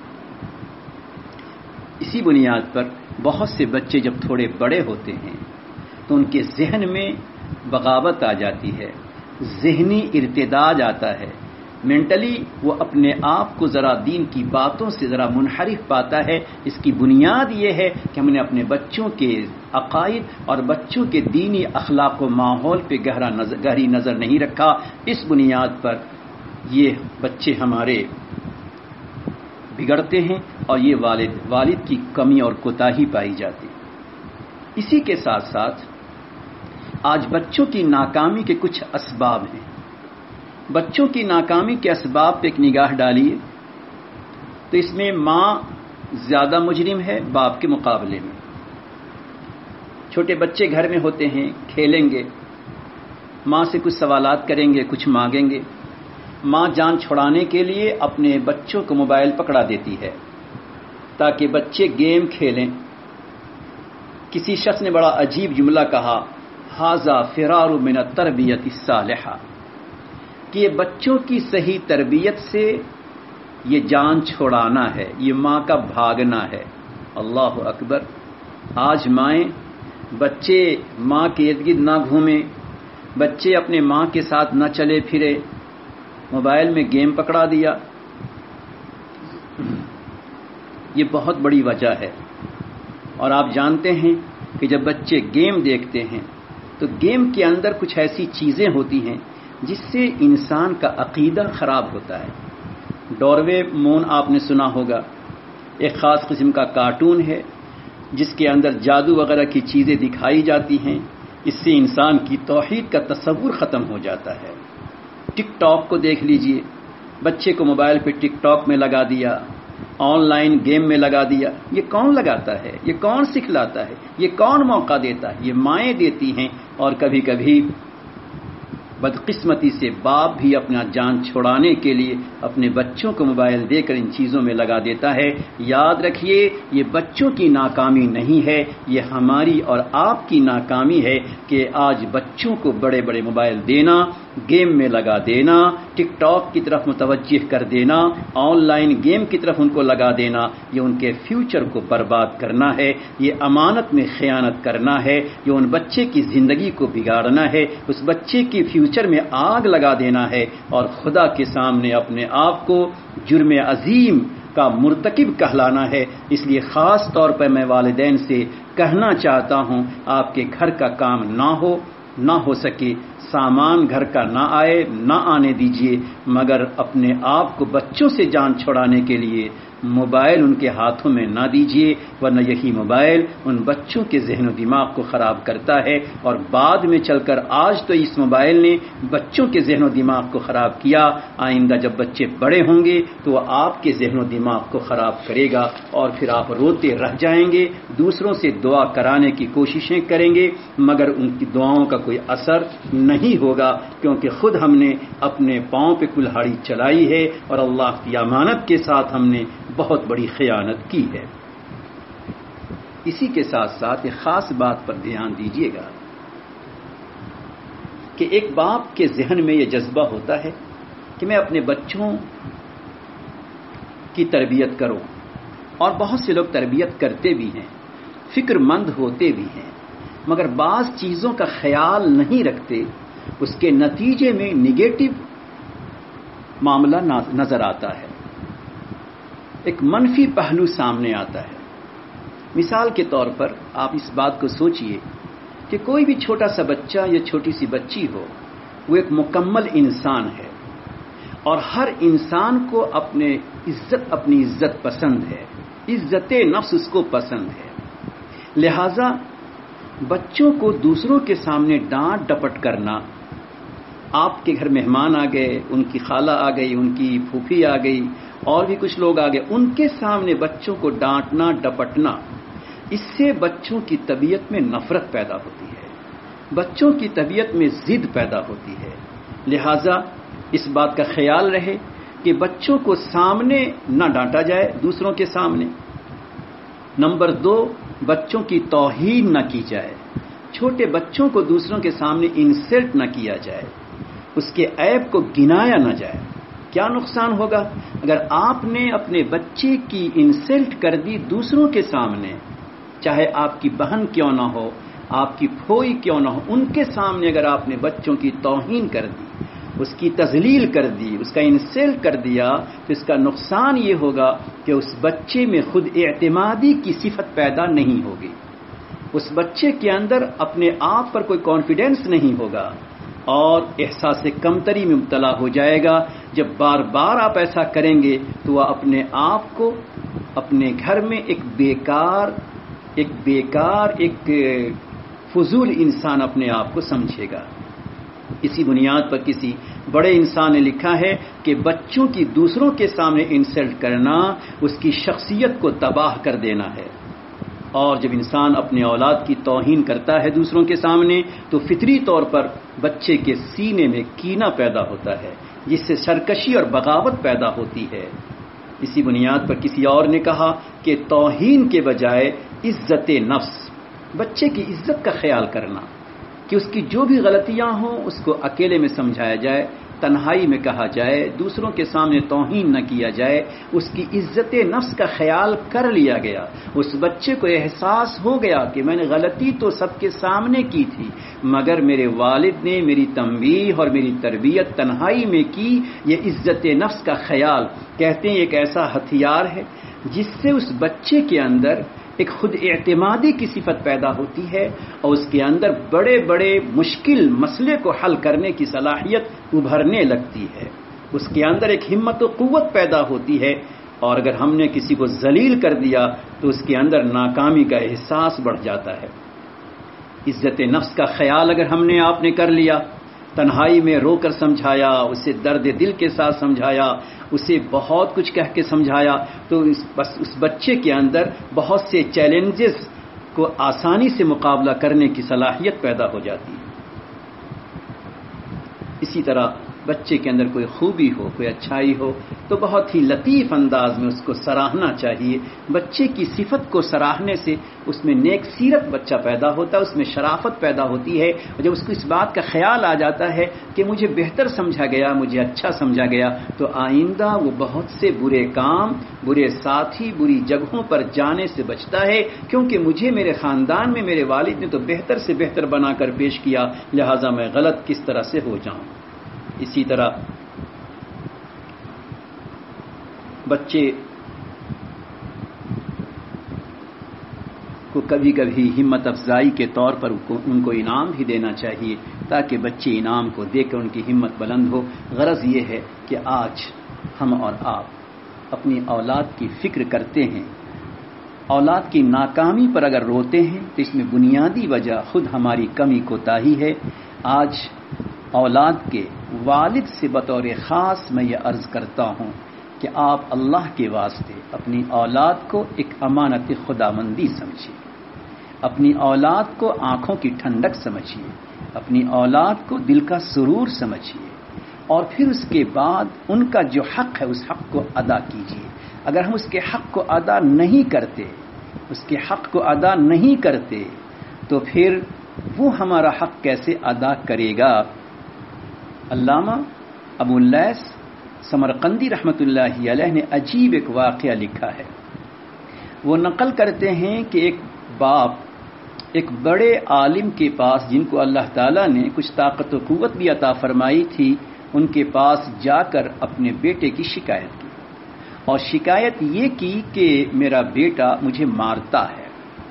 اسی بنیاد پر بہت سے بچے جب تھوڑے بڑے ہوتے ہیں تو ان کے ذہن میں بغاوت آ جاتی ہے، ذہنی ارتداد آتا ہے، مینٹلی وہ اپنے آپ کو ذرا دین کی باتوں سے ذرا منحرف پاتا ہے۔ اس کی بنیاد یہ ہے کہ ہم نے اپنے بچوں کے عقائد اور بچوں کے دینی اخلاق و ماحول پہ گہری نظر نہیں رکھا۔ اس بنیاد پر یہ بچے ہمارے بگڑتے ہیں اور یہ والد کی کمی اور کوتاہی پائی جاتی۔ اسی کے ساتھ ساتھ آج بچوں کی ناکامی کے کچھ اسباب ہیں۔ بچوں کی ناکامی کے اسباب پہ ایک نگاہ ڈالیے تو اس میں ماں زیادہ مجرم ہے باپ کے مقابلے میں۔ چھوٹے بچے گھر میں ہوتے ہیں، کھیلیں گے، ماں سے کچھ سوالات کریں گے، کچھ مانگیں گے، ماں جان چھڑانے کے لیے اپنے بچوں کو موبائل پکڑا دیتی ہے تاکہ بچے گیم کھیلیں۔ کسی شخص نے بڑا عجیب جملہ کہا، ھذا فرار من التربیۃ الصالحہ، کہ یہ بچوں کی صحیح تربیت سے یہ جان چھوڑانا ہے، یہ ماں کا بھاگنا ہے۔ اللہ اکبر! آج مائیں، بچے ماں کے ارد گرد نہ گھومیں، بچے اپنے ماں کے ساتھ نہ چلے پھرے، موبائل میں گیم پکڑا دیا۔ یہ بہت بڑی وجہ ہے۔ اور آپ جانتے ہیں کہ جب بچے گیم دیکھتے ہیں تو گیم کے اندر کچھ ایسی چیزیں ہوتی ہیں جس سے انسان کا عقیدہ خراب ہوتا ہے۔ ڈوروے مون آپ نے سنا ہوگا، ایک خاص قسم کا کارٹون ہے جس کے اندر جادو وغیرہ کی چیزیں دکھائی جاتی ہیں۔ اس سے انسان کی توحید کا تصور ختم ہو جاتا ہے۔ ٹک ٹاک کو دیکھ لیجئے، بچے کو موبائل پہ ٹک ٹاک میں لگا دیا، آن لائن گیم میں لگا دیا۔ یہ کون لگاتا ہے؟ یہ کون سکھلاتا ہے؟ یہ کون موقع دیتا ہے؟ یہ مائیں دیتی ہیں، اور کبھی کبھی بدقسمتی سے باپ بھی اپنا جان چھڑانے کے لیے اپنے بچوں کو موبائل دے کر ان چیزوں میں لگا دیتا ہے۔ یاد رکھیے، یہ بچوں کی ناکامی نہیں ہے، یہ ہماری اور آپ کی ناکامی ہے کہ آج بچوں کو بڑے بڑے موبائل دینا، گیم میں لگا دینا، ٹک ٹاک کی طرف متوجہ کر دینا، آن لائن گیم کی طرف ان کو لگا دینا، یہ ان کے فیوچر کو برباد کرنا ہے، یہ امانت میں خیانت کرنا ہے، یہ ان بچے کی زندگی کو بگاڑنا ہے، اس بچے کی فیوچر میں آگ لگا دینا ہے، اور خدا کے سامنے اپنے آپ کو جرم عظیم کا مرتکب کہلانا ہے۔ اس لیے خاص طور پر میں والدین سے کہنا چاہتا ہوں، آپ کے گھر کا کام نہ ہو سکے، سامان گھر کا نہ آئے، نہ آنے دیجیے، مگر اپنے آپ کو بچوں سے جان چھڑانے کے لیے موبائل ان کے ہاتھوں میں نہ دیجیے، ورنہ یہی موبائل ان بچوں کے ذہن و دماغ کو خراب کرتا ہے، اور بعد میں چل کر آج تو اس موبائل نے بچوں کے ذہن و دماغ کو خراب کیا، آئندہ جب بچے بڑے ہوں گے تو وہ آپ کے ذہن و دماغ کو خراب کرے گا، اور پھر آپ روتے رہ جائیں گے، دوسروں سے دعا کرانے کی کوششیں کریں گے، مگر ان کی دعاؤں کا کوئی اثر نہیں ہوگا، کیونکہ خود ہم نے اپنے پاؤں پہ کلہاڑی چلائی ہے، اور اللہ کی امانت کے ساتھ ہم نے بہت بڑی خیانت کی ہے۔ اسی کے ساتھ ساتھ ایک خاص بات پر دھیان دیجیے گا کہ ایک باپ کے ذہن میں یہ جذبہ ہوتا ہے کہ میں اپنے بچوں کی تربیت کروں، اور بہت سے لوگ تربیت کرتے بھی ہیں، فکر مند ہوتے بھی ہیں، مگر بعض چیزوں کا خیال نہیں رکھتے، اس کے نتیجے میں نگیٹو معاملہ نظر آتا ہے، ایک منفی پہلو سامنے آتا ہے۔ مثال کے طور پر آپ اس بات کو سوچئے کہ کوئی بھی چھوٹا سا بچہ یا چھوٹی سی بچی ہو، وہ ایک مکمل انسان ہے، اور ہر انسان کو اپنی عزت پسند ہے، عزت نفس اس کو پسند ہے، لہذا بچوں کو دوسروں کے سامنے ڈانٹ ڈپٹ کرنا، آپ کے گھر مہمان آ گئے، ان کی خالہ آ گئی، ان کی پھوپھی آ گئی، اور بھی کچھ لوگ آ گئے، ان کے سامنے بچوں کو ڈانٹنا ڈپٹنا، اس سے بچوں کی طبیعت میں نفرت پیدا ہوتی ہے، بچوں کی طبیعت میں ضد پیدا ہوتی ہے۔ لہذا اس بات کا خیال رہے کہ بچوں کو سامنے نہ ڈانٹا جائے دوسروں کے سامنے. نمبر 2 بچوں کی توہین نہ کی جائے. چھوٹے بچوں کو دوسروں کے سامنے انسلٹ نہ کیا جائے, اس کے عیب کو گنایا نہ جائے. کیا نقصان ہوگا اگر آپ نے اپنے بچے کی انسلٹ کر دی دوسروں کے سامنے, چاہے آپ کی بہن کیوں نہ ہو, آپ کی پھوئی کیوں نہ ہو, ان کے سامنے اگر آپ نے بچوں کی توہین کر دی, اس کی تذلیل کر دی, اس کا انسلٹ کر دیا, تو اس کا نقصان یہ ہوگا کہ اس بچے میں خود اعتمادی کی صفت پیدا نہیں ہوگی. اس بچے کے اندر اپنے آپ پر کوئی کانفیڈنس نہیں ہوگا اور احساس کمتری میں مبتلا ہو جائے گا. جب بار بار آپ ایسا کریں گے تو وہ اپنے آپ کو اپنے گھر میں ایک بیکار ایک فضول انسان اپنے آپ کو سمجھے گا. اسی بنیاد پر کسی بڑے انسان نے لکھا ہے کہ بچوں کی دوسروں کے سامنے انسلٹ کرنا اس کی شخصیت کو تباہ کر دینا ہے. اور جب انسان اپنے اولاد کی توہین کرتا ہے دوسروں کے سامنے تو فطری طور پر بچے کے سینے میں کینہ پیدا ہوتا ہے, جس سے سرکشی اور بغاوت پیدا ہوتی ہے. اسی بنیاد پر کسی اور نے کہا کہ توہین کے بجائے عزت نفس, بچے کی عزت کا خیال کرنا, کہ اس کی جو بھی غلطیاں ہوں اس کو اکیلے میں سمجھایا جائے, تنہائی میں کہا جائے, دوسروں کے سامنے توہین نہ کیا جائے. اس کی عزت نفس کا خیال کر لیا گیا, اس بچے کو احساس ہو گیا کہ میں نے غلطی تو سب کے سامنے کی تھی, مگر میرے والد نے میری تنبیہ اور میری تربیت تنہائی میں کی. یہ عزت نفس کا خیال کہتے ہیں ایک ایسا ہتھیار ہے جس سے اس بچے کے اندر ایک خود اعتمادی کی صفت پیدا ہوتی ہے اور اس کے اندر بڑے بڑے مشکل مسئلے کو حل کرنے کی صلاحیت ابھرنے لگتی ہے. اس کے اندر ایک ہمت و قوت پیدا ہوتی ہے, اور اگر ہم نے کسی کو ذلیل کر دیا تو اس کے اندر ناکامی کا احساس بڑھ جاتا ہے. عزت نفس کا خیال اگر ہم نے آپ نے کر لیا, تنہائی میں رو کر سمجھایا, اسے درد دل کے ساتھ سمجھایا, اسے بہت کچھ کہہ کے سمجھایا, تو اس بچے کے اندر بہت سے چیلنجز کو آسانی سے مقابلہ کرنے کی صلاحیت پیدا ہو جاتی ہے. اسی طرح بچے کے اندر کوئی خوبی ہو, کوئی اچھائی ہو, تو بہت ہی لطیف انداز میں اس کو سراہنا چاہیے. بچے کی صفت کو سراہنے سے اس میں نیک سیرت بچہ پیدا ہوتا ہے, اس میں شرافت پیدا ہوتی ہے. اور جب اس کو اس بات کا خیال آ جاتا ہے کہ مجھے بہتر سمجھا گیا, مجھے اچھا سمجھا گیا, تو آئندہ وہ بہت سے برے کام, برے ساتھی, بری جگہوں پر جانے سے بچتا ہے, کیونکہ مجھے میرے خاندان میں میرے والد نے تو بہتر سے بہتر بنا کر پیش کیا, لہٰذا میں غلط کس طرح سے ہو جاؤں. اسی طرح بچے کو کبھی کبھی ہمت افزائی کے طور پر ان کو انعام بھی دینا چاہیے, تاکہ بچے انعام کو دے کر ان کی ہمت بلند ہو. غرض یہ ہے کہ آج ہم اور آپ اپنی اولاد کی فکر کرتے ہیں, اولاد کی ناکامی پر اگر روتے ہیں تو اس میں بنیادی وجہ خود ہماری کمی کوتاہی ہے. آج اولاد کے والد سے بطور خاص میں یہ عرض کرتا ہوں کہ آپ اللہ کے واسطے اپنی اولاد کو ایک امانت خداوندی سمجھیے, اپنی اولاد کو آنکھوں کی ٹھنڈک سمجھیے, اپنی اولاد کو دل کا سرور سمجھیے, اور پھر اس کے بعد ان کا جو حق ہے اس حق کو ادا کیجیے. اگر ہم اس کے حق کو ادا نہیں کرتے تو پھر وہ ہمارا حق کیسے ادا کرے گا. علامہ ابو اللیث سمرقندی رحمۃ اللہ علیہ نے عجیب ایک واقعہ لکھا ہے. وہ نقل کرتے ہیں کہ ایک باپ ایک بڑے عالم کے پاس, جن کو اللہ تعالیٰ نے کچھ طاقت و قوت بھی عطا فرمائی تھی, ان کے پاس جا کر اپنے بیٹے کی شکایت کی, اور شکایت یہ کی کہ میرا بیٹا مجھے مارتا ہے.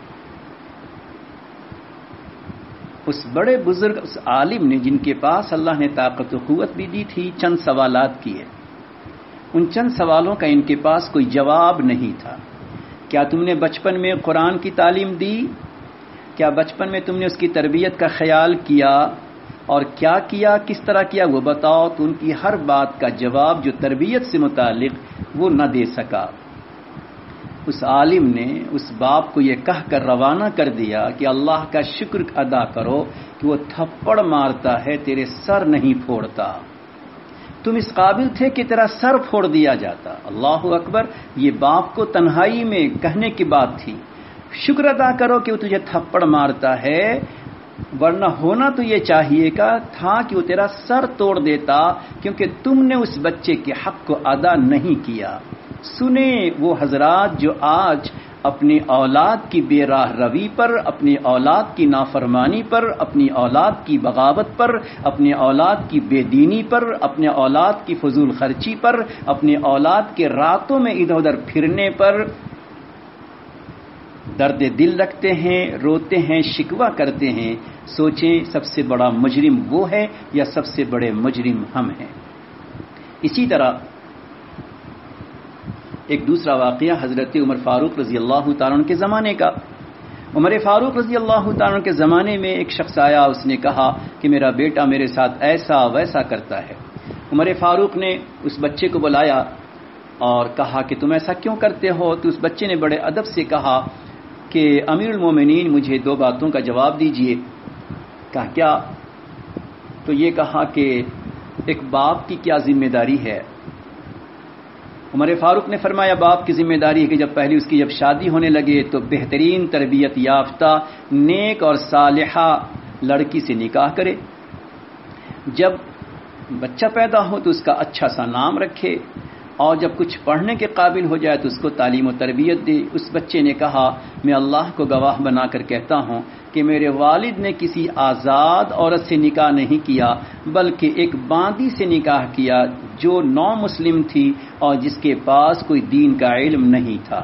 اس بڑے بزرگ, اس عالم نے, جن کے پاس اللہ نے طاقت و قوت بھی دی تھی, چند سوالات کیے. ان چند سوالوں کا ان کے پاس کوئی جواب نہیں تھا. کیا تم نے بچپن میں قرآن کی تعلیم دی؟ کیا بچپن میں تم نے اس کی تربیت کا خیال کیا؟ اور کیا کیا, کس طرح کیا, وہ بتاؤ. تو ان کی ہر بات کا جواب جو تربیت سے متعلق وہ نہ دے سکا. اس عالم نے اس باپ کو یہ کہہ کر روانہ کر دیا کہ اللہ کا شکر ادا کرو کہ وہ تھپڑ مارتا ہے, تیرے سر نہیں پھوڑتا. تم اس قابل تھے کہ تیرا سر پھوڑ دیا جاتا. اللہ اکبر. یہ باپ کو تنہائی میں کہنے کی بات تھی. شکر ادا کرو کہ وہ تجھے تھپڑ مارتا ہے، ورنہ ہونا تو یہ چاہیے تھا کہ وہ تیرا سر توڑ دیتا، کیونکہ تم نے اس بچے کے حق کو ادا نہیں کیا. سنیں وہ حضرات جو آج اپنی اولاد کی بے راہ روی پر، اپنی اولاد کی نافرمانی پر، اپنی اولاد کی بغاوت پر، اپنی اولاد کی بے دینی پر، اپنے اولاد کی فضول خرچی پر، اپنی اولاد کے راتوں میں ادھر ادھر پھرنے پر درد دل رکھتے ہیں، روتے ہیں، شکوہ کرتے ہیں. سوچیں سب سے بڑا مجرم وہ ہے یا سب سے بڑے مجرم ہم ہیں. اسی طرح ایک دوسرا واقعہ حضرت عمر فاروق رضی اللہ تعالیٰ عنہ کے زمانے کا. عمر فاروق رضی اللہ تعالیٰ عنہ کے زمانے میں ایک شخص آیا، اس نے کہا کہ میرا بیٹا میرے ساتھ ایسا ویسا کرتا ہے. عمر فاروق نے اس بچے کو بلایا اور کہا کہ تم ایسا کیوں کرتے ہو؟ تو اس بچے نے بڑے ادب سے کہا کہ امیر المومنین مجھے 2 باتوں کا جواب دیجئے. کہا کیا؟ تو یہ کہا کہ ایک باپ کی کیا ذمہ داری ہے. عمر فاروق نے فرمایا باپ کی ذمہ داری ہے کہ جب پہلی اس کی جب شادی ہونے لگے تو بہترین تربیت یافتہ نیک اور صالحہ لڑکی سے نکاح کرے. جب بچہ پیدا ہو تو اس کا اچھا سا نام رکھے، اور جب کچھ پڑھنے کے قابل ہو جائے تو اس کو تعلیم و تربیت دے. اس بچے نے کہا میں اللہ کو گواہ بنا کر کہتا ہوں کہ میرے والد نے کسی آزاد عورت سے نکاح نہیں کیا، بلکہ ایک باندی سے نکاح کیا جو نو مسلم تھی اور جس کے پاس کوئی دین کا علم نہیں تھا.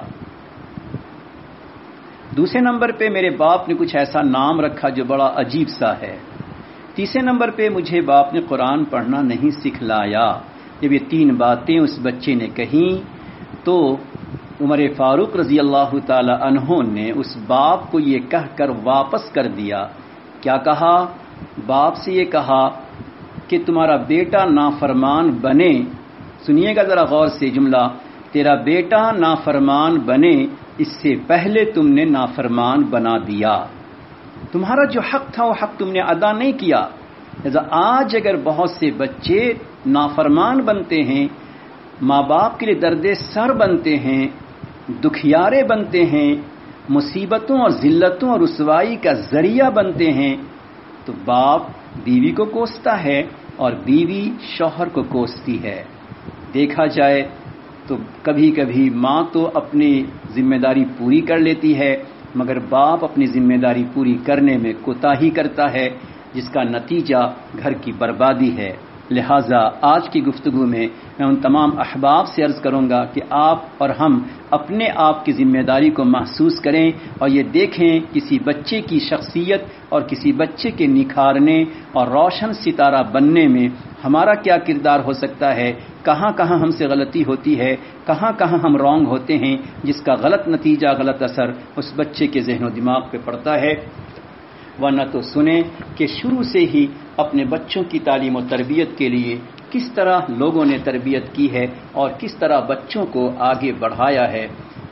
دوسرے نمبر پہ میرے باپ نے کچھ ایسا نام رکھا جو بڑا عجیب سا ہے. تیسرے نمبر پہ مجھے باپ نے قرآن پڑھنا نہیں سکھلایا. جب یہ 3 باتیں اس بچے نے کہیں تو عمر فاروق رضی اللہ تعالی عنہ نے اس باپ کو یہ کہہ کر واپس کر دیا. کیا کہا؟ باپ سے یہ کہا کہ تمہارا بیٹا نافرمان بنے. سنیے گا ذرا غور سے جملہ، تیرا بیٹا نافرمان بنے اس سے پہلے تم نے نافرمان بنا دیا. تمہارا جو حق تھا وہ حق تم نے ادا نہیں کیا. لہذا آج اگر بہت سے بچے نافرمان بنتے ہیں، ماں باپ کے لیے درد سر بنتے ہیں، دکھیارے بنتے ہیں، مصیبتوں اور ذلتوں اور رسوائی کا ذریعہ بنتے ہیں، تو باپ بیوی کو کوستا ہے اور بیوی شوہر کو کوستی ہے. دیکھا جائے تو کبھی کبھی ماں تو اپنی ذمہ داری پوری کر لیتی ہے، مگر باپ اپنی ذمہ داری پوری کرنے میں کوتاہی کرتا ہے، جس کا نتیجہ گھر کی بربادی ہے. لہٰذا آج کی گفتگو میں ان تمام احباب سے عرض کروں گا کہ آپ اور ہم اپنے آپ کی ذمہ داری کو محسوس کریں اور یہ دیکھیں کسی بچے کی شخصیت اور کسی بچے کے نکھارنے اور روشن ستارہ بننے میں ہمارا کیا کردار ہو سکتا ہے، کہاں کہاں ہم سے غلطی ہوتی ہے، کہاں کہاں ہم رونگ ہوتے ہیں، جس کا غلط نتیجہ، غلط اثر اس بچے کے ذہن و دماغ پہ پڑتا ہے. ورنہ تو سنیں کہ شروع سے ہی اپنے بچوں کی تعلیم و تربیت کے لیے کس طرح لوگوں نے تربیت کی ہے اور کس طرح بچوں کو آگے بڑھایا ہے.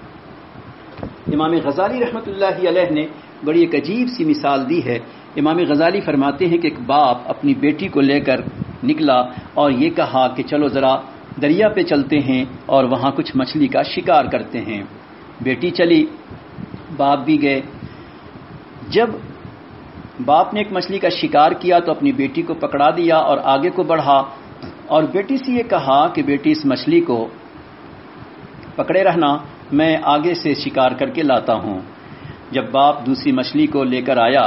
امام غزالی رحمۃ اللہ علیہ نے بڑی ایک عجیب سی مثال دی ہے. امام غزالی فرماتے ہیں کہ ایک باپ اپنی بیٹی کو لے کر نکلا اور یہ کہا کہ چلو ذرا دریا پہ چلتے ہیں اور وہاں کچھ مچھلی کا شکار کرتے ہیں. بیٹی چلی، باپ بھی گئے. جب باپ نے ایک مچھلی کا شکار کیا تو اپنی بیٹی کو پکڑا دیا اور آگے کو بڑھا اور بیٹی سے یہ کہا کہ بیٹی اس مچھلی کو پکڑے رہنا، میں آگے سے شکار کر کے لاتا ہوں. جب باپ دوسری مچھلی کو لے کر آیا،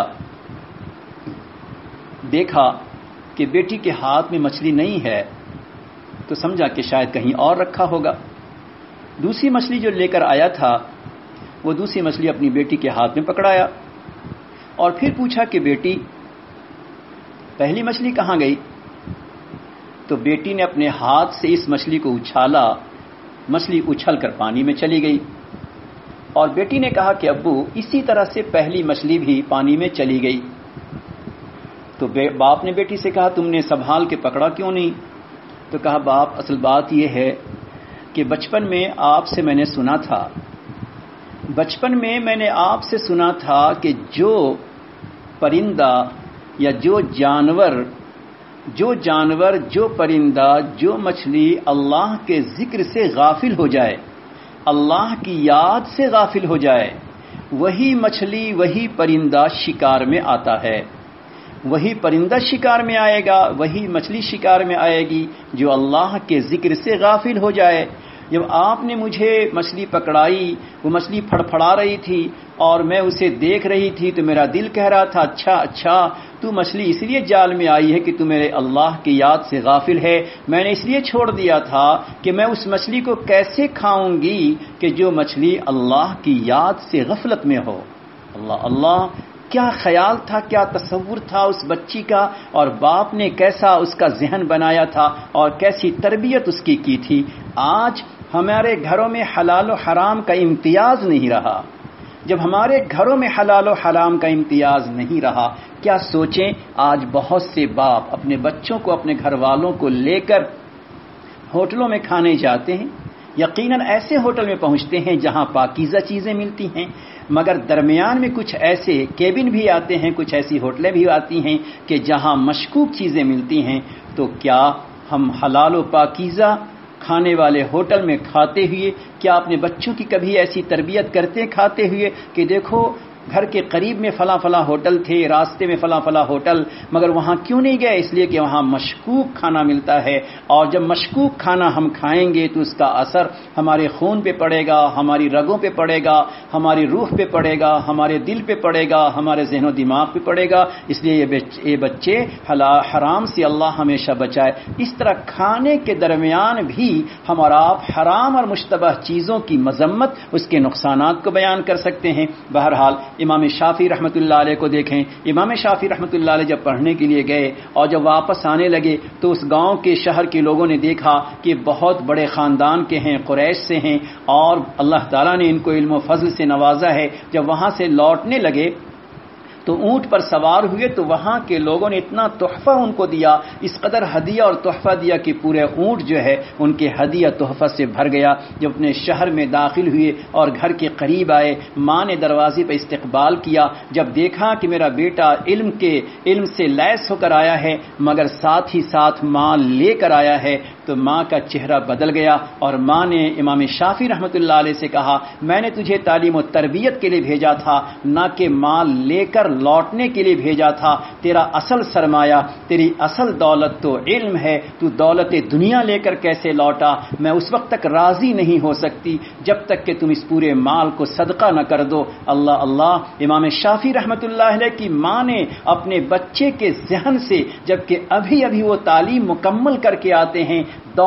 دیکھا کہ بیٹی کے ہاتھ میں مچھلی نہیں ہے تو سمجھا کہ شاید کہیں اور رکھا ہوگا. دوسری مچھلی جو لے کر آیا تھا وہ دوسری مچھلی اپنی بیٹی کے ہاتھ میں پکڑایا اور پھر پوچھا کہ بیٹی پہلی مچھلی کہاں گئی؟ تو بیٹی نے اپنے ہاتھ سے اس مچھلی کو اچھالا، مچھلی اچھل کر پانی میں چلی گئی. اور بیٹی نے کہا کہ ابو اسی طرح سے پہلی مچھلی بھی پانی میں چلی گئی. تو باپ نے بیٹی سے کہا تم نے سنبھال کے پکڑا کیوں نہیں؟ تو کہا باپ اصل بات یہ ہے کہ بچپن میں آپ سے میں نے سنا تھا کہ جو پرندہ یا جو جانور جو جانور، جو پرندہ، جو مچھلی اللہ کے ذکر سے غافل ہو جائے، اللہ کی یاد سے غافل ہو جائے، وہی مچھلی، وہی پرندہ شکار میں آتا ہے، وہی پرندہ شکار میں آئے گا، وہی مچھلی شکار میں آئے گی جو اللہ کے ذکر سے غافل ہو جائے۔ جب آپ نے مجھے مچھلی پکڑائی، وہ مچھلی پھڑپھڑا رہی تھی اور میں اسے دیکھ رہی تھی تو میرا دل کہہ رہا تھا اچھا تو مچھلی اس لیے جال میں آئی ہے کہ تو میرے اللہ کی یاد سے غافل ہے۔ میں نے اس لیے چھوڑ دیا تھا کہ میں اس مچھلی کو کیسے کھاؤں گی کہ جو مچھلی اللہ کی یاد سے غفلت میں ہو۔ اللہ اللہ، کیا خیال تھا، کیا تصور تھا اس بچی کا، اور باپ نے کیسا اس کا ذہن بنایا تھا اور کیسی تربیت اس کی تھی۔ آج ہمارے گھروں میں حلال و حرام کا امتیاز نہیں رہا۔ جب ہمارے گھروں میں حلال و حرام کا امتیاز نہیں رہا، کیا سوچیں آج بہت سے باپ اپنے بچوں کو، اپنے گھر والوں کو لے کر ہوٹلوں میں کھانے جاتے ہیں، یقیناً ایسے ہوٹل میں پہنچتے ہیں جہاں پاکیزہ چیزیں ملتی ہیں، مگر درمیان میں کچھ ایسے کیبن بھی آتے ہیں، کچھ ایسی ہوٹلیں بھی آتی ہیں کہ جہاں مشکوک چیزیں ملتی ہیں۔ تو کیا ہم حلال و پاکیزہ کھانے والے ہوٹل میں کھاتے ہوئے، کیا اپنے بچوں کی کبھی ایسی تربیت کرتے کھاتے ہوئے کہ دیکھو گھر کے قریب میں فلاں فلاں ہوٹل تھے، راستے میں فلاں فلاں ہوٹل، مگر وہاں کیوں نہیں گئے؟ اس لیے کہ وہاں مشکوک کھانا ملتا ہے، اور جب مشکوک کھانا ہم کھائیں گے تو اس کا اثر ہمارے خون پہ پڑے گا، ہماری رگوں پہ پڑے گا، ہماری روح پہ پڑے گا، ہمارے دل پہ پڑے گا، ہمارے ذہن و دماغ پہ پڑے گا۔ اس لیے یہ بچے حرام سے اللہ ہمیشہ بچائے۔ اس طرح کھانے کے درمیان بھی ہم اور آپ حرام اور مشتبہ چیزوں کی مذمت، اس کے نقصانات کو بیان کر سکتے ہیں۔ بہرحال امام شافعی رحمۃ اللہ علیہ کو دیکھیں، امام شافعی رحمۃ اللہ علیہ جب پڑھنے کے لیے گئے اور جب واپس آنے لگے تو اس گاؤں کے شہر کے لوگوں نے دیکھا کہ بہت بڑے خاندان کے ہیں، قریش سے ہیں، اور اللہ تعالیٰ نے ان کو علم و فضل سے نوازا ہے۔ جب وہاں سے لوٹنے لگے تو اونٹ پر سوار ہوئے تو وہاں کے لوگوں نے اتنا تحفہ ان کو دیا، اس قدر ہدیہ اور تحفہ دیا کہ پورے اونٹ جو ہے ان کے ہدیہ تحفہ سے بھر گیا۔ جب اپنے شہر میں داخل ہوئے اور گھر کے قریب آئے، ماں نے دروازے پہ استقبال کیا۔ جب دیکھا کہ میرا بیٹا علم سے لیس ہو کر آیا ہے مگر ساتھ ہی ساتھ مال لے کر آیا ہے، تو ماں کا چہرہ بدل گیا، اور ماں نے امام شافعی رحمۃ اللہ علیہ سے کہا، میں نے تجھے تعلیم و تربیت کے لیے بھیجا تھا، نہ کہ مال لے کر لوٹنے کے لیے بھیجا تھا۔ تیرا اصل سرمایہ، تیری اصل دولت تو علم ہے، تو دولت دنیا لے کر کیسے لوٹا؟ میں اس وقت تک راضی نہیں ہو سکتی جب تک کہ تم اس پورے مال کو صدقہ نہ کر دو۔ اللہ اللہ، امام شافعی رحمۃ اللہ علیہ کی ماں نے اپنے بچے کے ذہن سے، جبکہ ابھی وہ تعلیم مکمل کر کے آتے ہیں،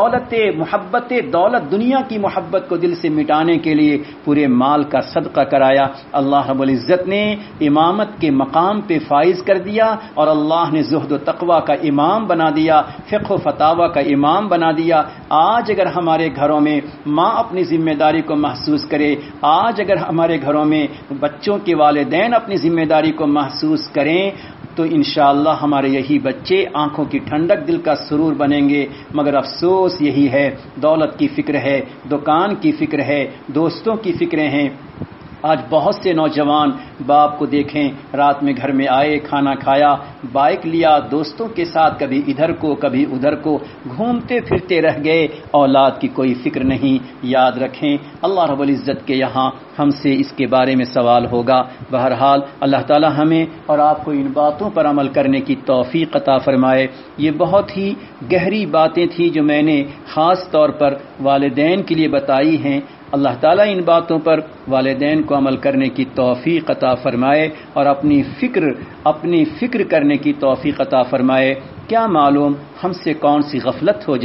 دولت دنیا کی محبت کو دل سے مٹانے کے لیے پورے مال کا صدقہ کرایا۔ اللہ رب العزت نے امامت کے مقام پہ فائز کر دیا، اور اللہ نے زہد و تقوی کا امام بنا دیا، فقہ و فتاوی کا امام بنا دیا۔ آج اگر ہمارے گھروں میں ماں اپنی ذمہ داری کو محسوس کرے، آج اگر ہمارے گھروں میں بچوں کے والدین اپنی ذمہ داری کو محسوس کریں، تو انشاءاللہ ہمارے یہی بچے آنکھوں کی ٹھنڈک، دل کا سرور بنیں گے۔ مگر افسوس یہی ہے، دولت کی فکر ہے، دکان کی فکر ہے، دوستوں کی فکریں ہیں۔ آج بہت سے نوجوان باپ کو دیکھیں، رات میں گھر میں آئے، کھانا کھایا، بائک لیا، دوستوں کے ساتھ کبھی ادھر کو کبھی ادھر کو گھومتے پھرتے رہ گئے، اولاد کی کوئی فکر نہیں۔ یاد رکھیں اللہ رب العزت کے یہاں ہم سے اس کے بارے میں سوال ہوگا۔ بہرحال اللہ تعالی ہمیں اور آپ کو ان باتوں پر عمل کرنے کی توفیق عطا فرمائے۔ یہ بہت ہی گہری باتیں تھیں جو میں نے خاص طور پر والدین کے لیے بتائی ہیں۔ اللہ تعالیٰ ان باتوں پر والدین کو عمل کرنے کی توفیق عطا فرمائے اور اپنی فکر کرنے کی توفیق عطا فرمائے۔ کیا معلوم ہم سے کون سی غفلت ہو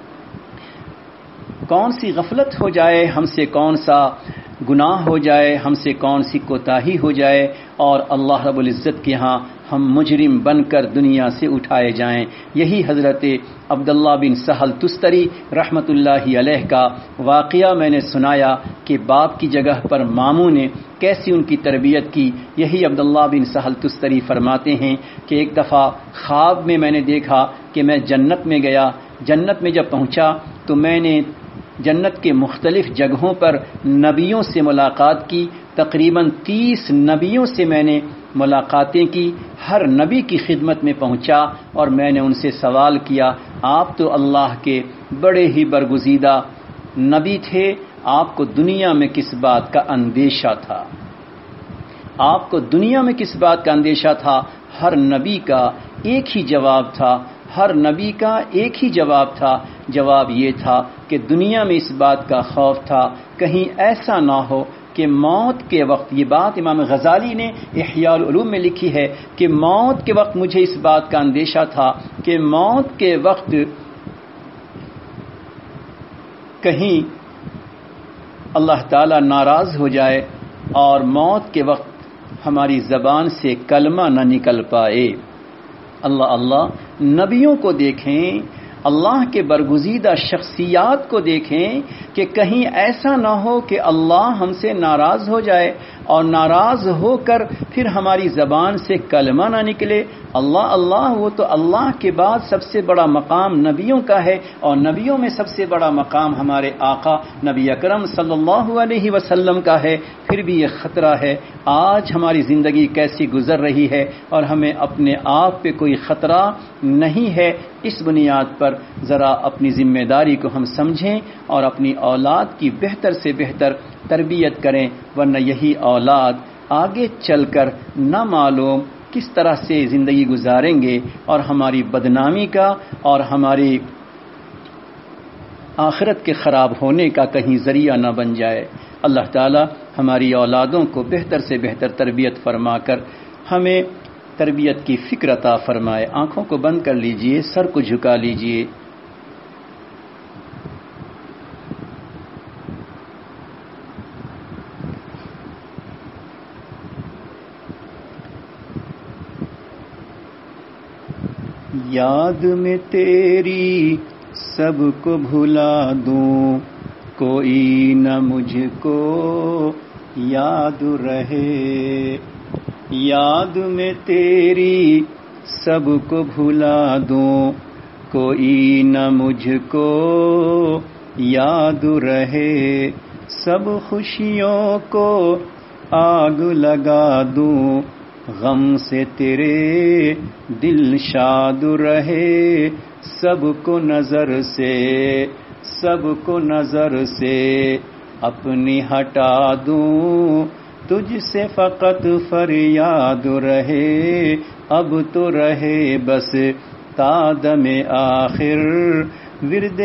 جائے، ہم سے کون سا گناہ ہو جائے، ہم سے کون سی کوتاہی ہو جائے، اور اللہ رب العزت کے ہاں ہم مجرم بن کر دنیا سے اٹھائے جائیں۔ یہی حضرت عبداللہ بن سہل تستری رحمۃ اللہ علیہ کا واقعہ میں نے سنایا کہ باپ کی جگہ پر ماموں نے کیسی ان کی تربیت کی۔ یہی عبداللہ بن سہل تستری فرماتے ہیں کہ ایک دفعہ خواب میں نے دیکھا کہ میں جنت میں گیا۔ جنت میں جب پہنچا تو میں نے جنت کے مختلف جگہوں پر نبیوں سے ملاقات کی۔ تقریباً 30 نبیوں سے میں نے ملاقاتیں کی، ہر نبی کی خدمت میں پہنچا اور میں نے ان سے سوال کیا، آپ تو اللہ کے بڑے ہی برگزیدہ نبی تھے، آپ کو دنیا میں کس بات کا اندیشہ تھا؟ آپ کو دنیا میں کس بات کا اندیشہ تھا؟ ہر نبی کا ایک ہی جواب تھا، ہر نبی کا ایک ہی جواب تھا، جواب یہ تھا کہ دنیا میں اس بات کا خوف تھا کہیں ایسا نہ ہو کہ موت کے وقت، یہ بات امام غزالی نے احیاء العلوم میں لکھی ہے کہ موت کے وقت مجھے اس بات کا اندیشہ تھا کہ موت کے وقت کہیں اللہ تعالی ناراض ہو جائے اور موت کے وقت ہماری زبان سے کلمہ نہ نکل پائے۔ اللہ اللہ، نبیوں کو دیکھیں، اللہ کے برگزیدہ شخصیات کو دیکھیں کہ کہیں ایسا نہ ہو کہ اللہ ہم سے ناراض ہو جائے اور ناراض ہو کر پھر ہماری زبان سے کلمہ نہ نکلے۔ اللہ اللہ، وہ تو اللہ کے بعد سب سے بڑا مقام نبیوں کا ہے، اور نبیوں میں سب سے بڑا مقام ہمارے آقا نبی اکرم صلی اللہ علیہ وسلم کا ہے۔ پھر بھی یہ خطرہ ہے، آج ہماری زندگی کیسی گزر رہی ہے اور ہمیں اپنے آپ پہ کوئی خطرہ نہیں ہے۔ اس بنیاد پر ذرا اپنی ذمہ داری کو ہم سمجھیں اور اپنی اولاد کی بہتر سے بہتر تربیت کریں، ورنہ یہی اولاد آگے چل کر نہ معلوم کس طرح سے زندگی گزاریں گے اور ہماری بدنامی کا اور ہماری آخرت کے خراب ہونے کا کہیں ذریعہ نہ بن جائے۔ اللہ تعالی ہماری اولادوں کو بہتر سے بہتر تربیت فرما کر ہمیں تربیت کی فکر عطا فرمائے۔ آنکھوں کو بند کر لیجئے، سر کو جھکا لیجئے۔ یاد میں تیری سب کو بھلا دوں، کوئی نہ مجھ کو یاد رہے۔ یاد میں تیری سب کو بھلا دوں، کوئی نہ مجھ کو یاد رہے۔ سب خوشیوں کو آگ لگا دوں، غم سے تیرے دل شاد رہے۔ سب کو نظر سے اپنی ہٹا دوں، تجھ سے فقط فریاد رہے۔ اب تو رہے بس تا دم آخر ورد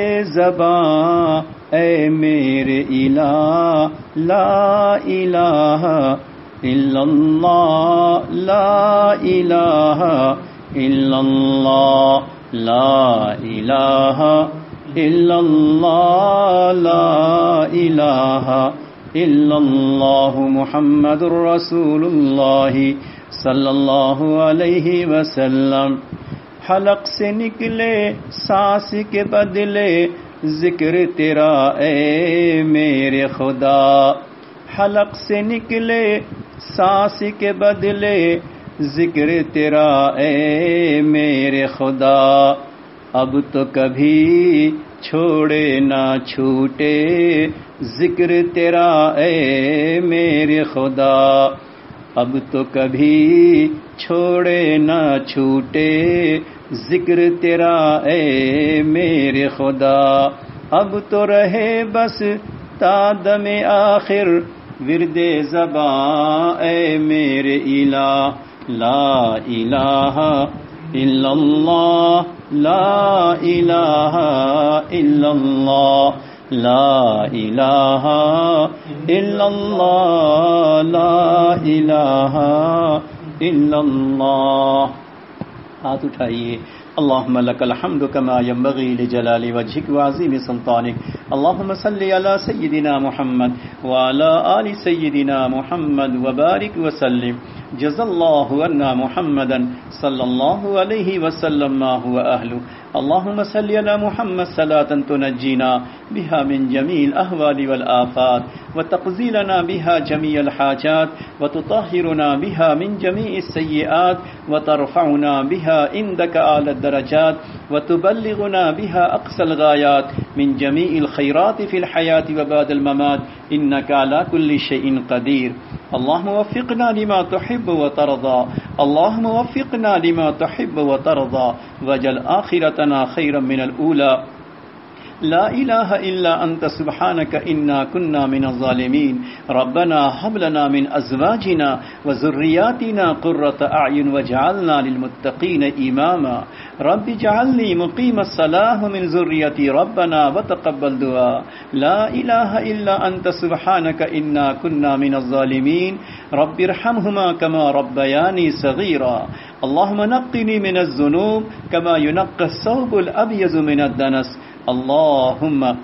زباں، اے میرے الہ لا الہ الا اللہ، لا الہ الا اللہ، لا الہ الا اللہ، لا الہ الا اللہ، محمد رسول اللہ صلی اللہ علیہ وسلم۔ حلق سے نکلے سانس کے بدلے ذکر تیرا اے میرے خدا۔ حلق سے نکلے سانس کے بدلے ذکر تیرا اے میرے خدا۔ اب تو کبھی چھوڑے نہ چھوٹے ذکر تیرا اے میرے خدا۔ اب تو کبھی چھوڑے نہ چھوٹے ذکر تیرا اے میرے خدا۔ اب تو رہے بس تا دم آخر ورد زباں، اے میرے الہ لا الہ الا اللہ، لا الہ الا اللہ، لا الہ الا اللہ، لا الہ الا اللہ۔ ہاتھ اٹھائیے۔ اللهم لك الحمد كما ينبغي لجلال وجهك وعظيم سلطانك، اللهم صل على سيدنا محمد وعلى آل سيدنا محمد وبارك وسلم۔ جزا الله عنا محمدا صلى الله عليه وسلم ما هو أهله۔ اللهم صل على محمد صلاة تنجينا بها من جميع الأهوال والآفات، وتقضي لنا بها جميع الحاجات، وتطهرنا بها من جميع السيئات، وترفعنا بها عندك أعلى الدرجات، وتبلغنا بها أقصى الغايات، من جميع الخيرات في الحياة وبعد الممات إنك على كل شيء قدير. اللهم وفقنا لما تحب وترضى، اللهم وفقنا لما تحب وترضى، واجعل آخرتنا خيرا من الأولى. لا إله إلا أنت سبحانك إنا كنا من الظالمين. ربنا هب لنا من أزواجنا وذرياتنا قرة أعين واجعلنا للمتقين إماما. رب اجعلني مقيم الصلاة من ذريتي ربنا وتقبل دعاء. لا إله إلا أنت سبحانك إنا كنا من الظالمين. رب ارحمهما كما ربياني صغيرا. اللهم نقني من الذنوب كما ينقى الثوب الأبيض من الدنس. اللهم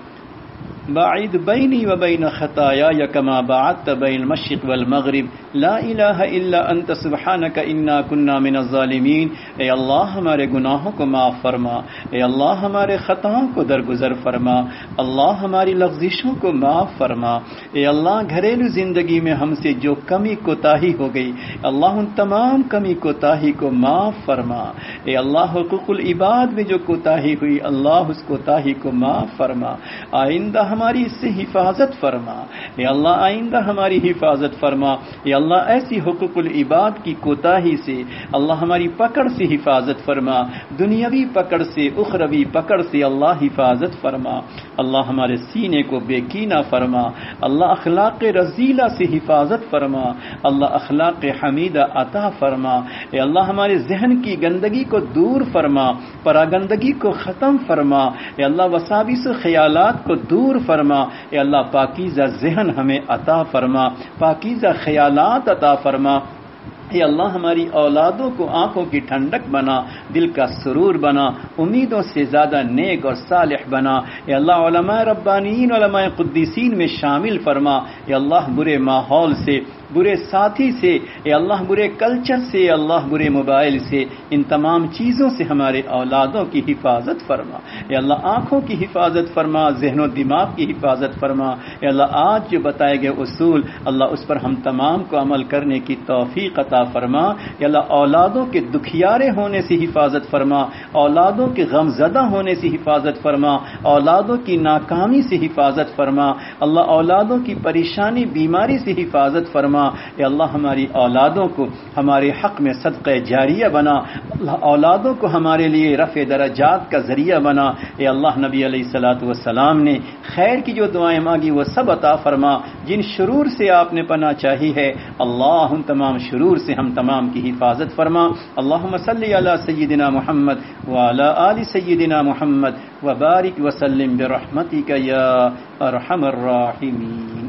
باعد بيني وبين خطاياي كما بعدت بين المشرق والمغرب. لا الہ الا انت سبحانک انا كنا من الظالمین. اے اللہ ہمارے گناہوں کو معاف فرما، اے اللہ ہمارے خطاؤں کو درگزر فرما، اللہ ہماری لغزشوں کو معاف فرما. اے اللہ گھریلو زندگی میں ہم سے جو کمی کوتاہی ہو گئی، اللہ ان تمام کمی کوتاہی کو معاف فرما. اے اللہ حقوق العباد میں جو کوتاہی ہوئی، اللہ اس کوتاہی کو معاف فرما. آئندہ ہماری اس سے حفاظت فرما. اے اللہ آئندہ ہماری حفاظت فرما. اے اللہ ایسی حقوق العباد کی کوتاہی سے اللہ ہماری پکڑ سے حفاظت فرما، دنیاوی پکڑ سے اخروی پکڑ سے اللہ حفاظت فرما. اللہ ہمارے سینے کو بے کینہ فرما. اللہ اخلاق رذیلہ سے حفاظت فرما. اللہ اخلاق حمیدہ عطا فرما. اے اللہ ہمارے ذہن کی گندگی کو دور فرما، پراگندگی کو ختم فرما. اے اللہ وساوس خیالات کو دور فرما. اے اللہ پاکیزہ ذہن ہمیں عطا فرما، پاکیزہ خیالات عطا فرما. اے اللہ ہماری اولادوں کو آنکھوں کی ٹھنڈک بنا، دل کا سرور بنا، امیدوں سے زیادہ نیک اور صالح بنا. اے اللہ علماء ربانیین، علماء قدیسین میں شامل فرما. اے اللہ برے ماحول سے، برے ساتھی سے، اے اللہ برے کلچر سے، اے اللہ برے موبائل سے، ان تمام چیزوں سے ہمارے اولادوں کی حفاظت فرما. اے اللہ آنکھوں کی حفاظت فرما، ذہن و دماغ کی حفاظت فرما. اے اللہ آج جو بتائے گئے اصول، اللہ اس پر ہم تمام کو عمل کرنے کی توفیق عطا فرما. اے اللہ اولادوں کے دکھیارے ہونے سے حفاظت فرما، اولادوں کے غم زدہ ہونے سے حفاظت فرما، اولادوں کی ناکامی سے حفاظت فرما. اللہ اولادوں کی پریشانی بیماری سے حفاظت فرما. اے اللہ ہماری اولادوں کو ہمارے حق میں صدقہ جاریہ بنا. اللہ اولادوں کو ہمارے لیے رفع درجات کا ذریعہ بنا. اے اللہ نبی علیہ الصلوۃ والسلام نے خیر کی جو دعائیں مانگی وہ سب عطا فرما. جن شرور سے آپ نے پناہ چاہی ہے اللہ ان تمام شرور سے ہم تمام کی حفاظت فرما. اللہم صلی علی سیدنا محمد وعلی آل سیدنا محمد وبارک وسلم برحمتک یا ارحم الراحمین.